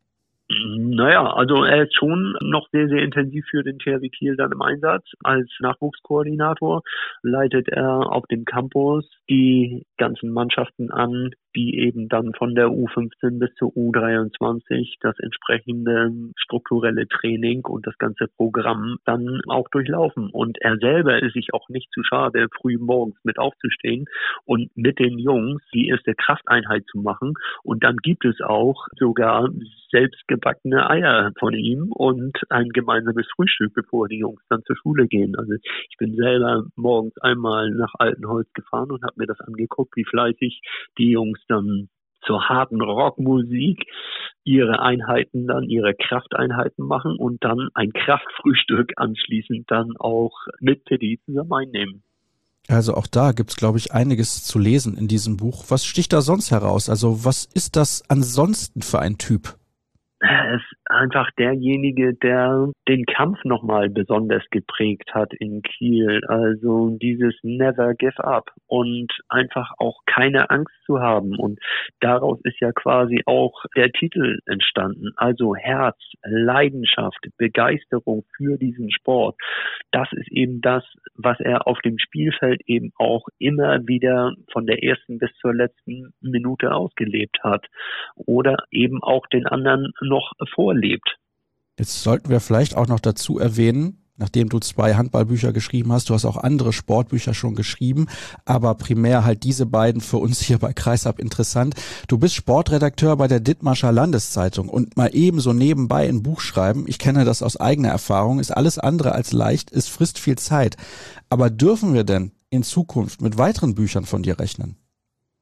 Naja, also er ist schon noch sehr, sehr intensiv für den T H W Kiel dann im Einsatz. Als Nachwuchskoordinator leitet er auf dem Campus die ganzen Mannschaften an, die eben dann von der U fünfzehn bis zur U dreiundzwanzig das entsprechende strukturelle Training und das ganze Programm dann auch durchlaufen. Und er selber ist sich auch nicht zu schade, früh morgens mit aufzustehen und mit den Jungs die erste Krafteinheit zu machen. Und dann gibt es auch sogar selbstgebackene Eier von ihm und ein gemeinsames Frühstück, bevor die Jungs dann zur Schule gehen. Also ich bin selber morgens einmal nach Altenholz gefahren und habe mir das angeguckt, wie fleißig die Jungs dann zur harten Rockmusik ihre Einheiten dann, ihre Krafteinheiten machen und dann ein Kraftfrühstück anschließend dann auch mit Teddy zusammen einnehmen. Also auch da gibt's, glaube ich, einiges zu lesen in diesem Buch. Was sticht da sonst heraus? Also was ist das ansonsten für ein Typ? Er ist einfach derjenige, der den Kampf nochmal besonders geprägt hat in Kiel. Also dieses Never Give Up und einfach auch keine Angst zu haben. Und daraus ist ja quasi auch der Titel entstanden. Also Herz, Leidenschaft, Begeisterung für diesen Sport. Das ist eben das, was er auf dem Spielfeld eben auch immer wieder von der ersten bis zur letzten Minute ausgelebt hat. Oder eben auch den anderen noch vorlebt. Jetzt sollten wir vielleicht auch noch dazu erwähnen, nachdem du zwei Handballbücher geschrieben hast, du hast auch andere Sportbücher schon geschrieben, aber primär halt diese beiden für uns hier bei Kreisab interessant. Du bist Sportredakteur bei der Dithmarscher Landeszeitung und mal eben so nebenbei ein Buch schreiben, ich kenne das aus eigener Erfahrung, ist alles andere als leicht, es frisst viel Zeit. Aber dürfen wir denn in Zukunft mit weiteren Büchern von dir rechnen?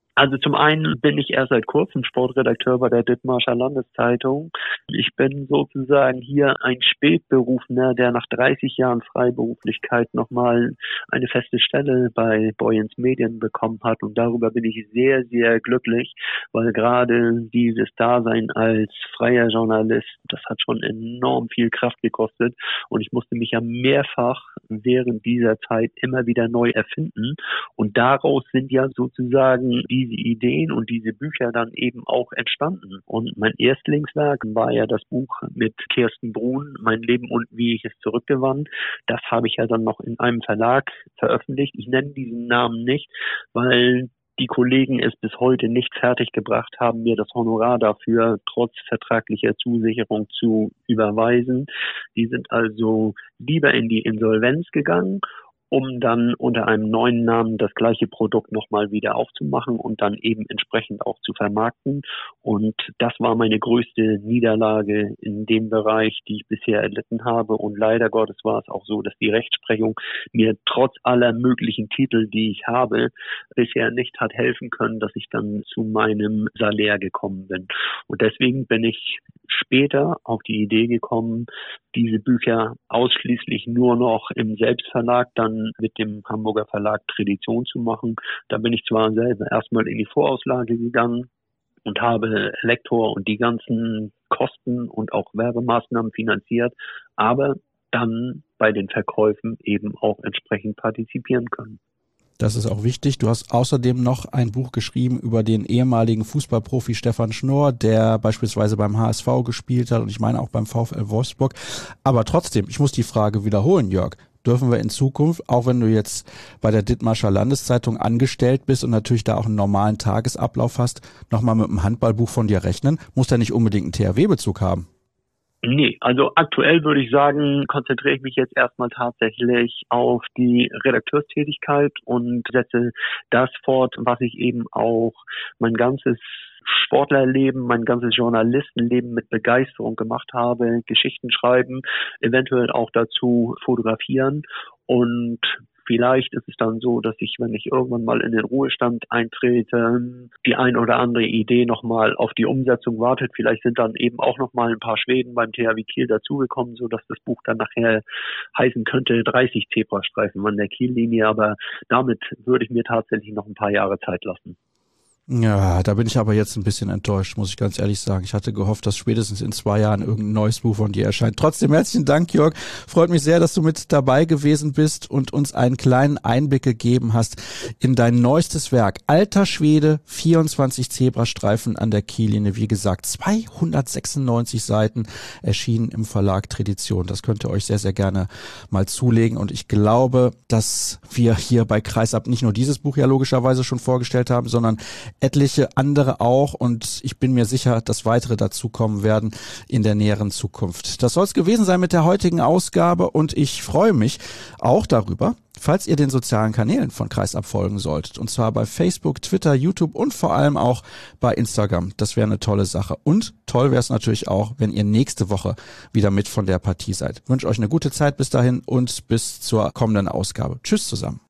Also zum einen bin ich erst seit kurzem Sportredakteur bei der Dithmarscher Landeszeitung. Ich bin sozusagen hier ein Spätberufener, der nach dreißig Jahren Freiberuflichkeit nochmal eine feste Stelle bei Boyens Medien bekommen hat. Und darüber bin ich sehr, sehr glücklich, weil gerade dieses Dasein als freier Journalist, das hat schon enorm viel Kraft gekostet. Und ich musste mich ja mehrfach während dieser Zeit immer wieder neu erfinden. Und daraus sind ja sozusagen diese Ideen und diese Bücher dann eben auch entstanden. Und mein Erstlingswerk war ja das Buch mit Kirsten Brun, Mein Leben und wie ich es zurückgewann. Das habe ich ja dann noch in einem Verlag veröffentlicht. Ich nenne diesen Namen nicht, weil die Kollegen es bis heute nicht fertiggebracht haben, mir das Honorar dafür trotz vertraglicher Zusicherung zu überweisen. Die sind also lieber in die Insolvenz gegangen, um dann unter einem neuen Namen das gleiche Produkt nochmal wieder aufzumachen und dann eben entsprechend auch zu vermarkten. Und das war meine größte Niederlage in dem Bereich, die ich bisher erlitten habe. Und leider Gottes war es auch so, dass die Rechtsprechung mir trotz aller möglichen Titel, die ich habe, bisher nicht hat helfen können, dass ich dann zu meinem Salär gekommen bin. Und deswegen bin ich später auf die Idee gekommen, diese Bücher ausschließlich nur noch im Selbstverlag, dann mit dem Hamburger Verlag Tradition zu machen. Da bin ich zwar selber erstmal in die Vorauslage gegangen und habe Lektor und die ganzen Kosten und auch Werbemaßnahmen finanziert, aber dann bei den Verkäufen eben auch entsprechend partizipieren können. Das ist auch wichtig. Du hast außerdem noch ein Buch geschrieben über den ehemaligen Fußballprofi Stefan Schnorr, der beispielsweise beim H S V gespielt hat und ich meine auch beim VfL Wolfsburg. Aber trotzdem, ich muss die Frage wiederholen, Jörg. Dürfen wir in Zukunft, auch wenn du jetzt bei der Dithmarscher Landeszeitung angestellt bist und natürlich da auch einen normalen Tagesablauf hast, nochmal mit einem Handballbuch von dir rechnen? Muss der nicht unbedingt einen T H W-Bezug haben? Nee, also aktuell würde ich sagen, konzentriere ich mich jetzt erstmal tatsächlich auf die Redakteurstätigkeit und setze das fort, was ich eben auch mein ganzes Sportlerleben, mein ganzes Journalistenleben mit Begeisterung gemacht habe, Geschichten schreiben, eventuell auch dazu fotografieren und vielleicht ist es dann so, dass ich, wenn ich irgendwann mal in den Ruhestand eintrete, die ein oder andere Idee nochmal auf die Umsetzung wartet. Vielleicht sind dann eben auch nochmal ein paar Schweden beim T H W Kiel dazugekommen, sodass das Buch dann nachher heißen könnte dreißig Zebrastreifen an der Kiellinie. Aber damit würde ich mir tatsächlich noch ein paar Jahre Zeit lassen. Ja, da bin ich aber jetzt ein bisschen enttäuscht, muss ich ganz ehrlich sagen. Ich hatte gehofft, dass spätestens in zwei Jahren irgendein neues Buch von dir erscheint. Trotzdem herzlichen Dank, Jörg. Freut mich sehr, dass du mit dabei gewesen bist und uns einen kleinen Einblick gegeben hast in dein neuestes Werk. Alter Schwede, vierundzwanzig Zebrastreifen an der Kiellinie. Wie gesagt, zweihundertsechsundneunzig Seiten erschienen im Verlag Tradition. Das könnt ihr euch sehr, sehr gerne mal zulegen. Und ich glaube, dass wir hier bei Kreisab nicht nur dieses Buch ja logischerweise schon vorgestellt haben, sondern etliche andere auch und ich bin mir sicher, dass weitere dazukommen werden in der näheren Zukunft. Das soll es gewesen sein mit der heutigen Ausgabe und ich freue mich auch darüber, falls ihr den sozialen Kanälen von Kreisab folgen solltet. Und zwar bei Facebook, Twitter, YouTube und vor allem auch bei Instagram. Das wäre eine tolle Sache. Und toll wäre es natürlich auch, wenn ihr nächste Woche wieder mit von der Partie seid. Ich wünsche euch eine gute Zeit bis dahin und bis zur kommenden Ausgabe. Tschüss zusammen.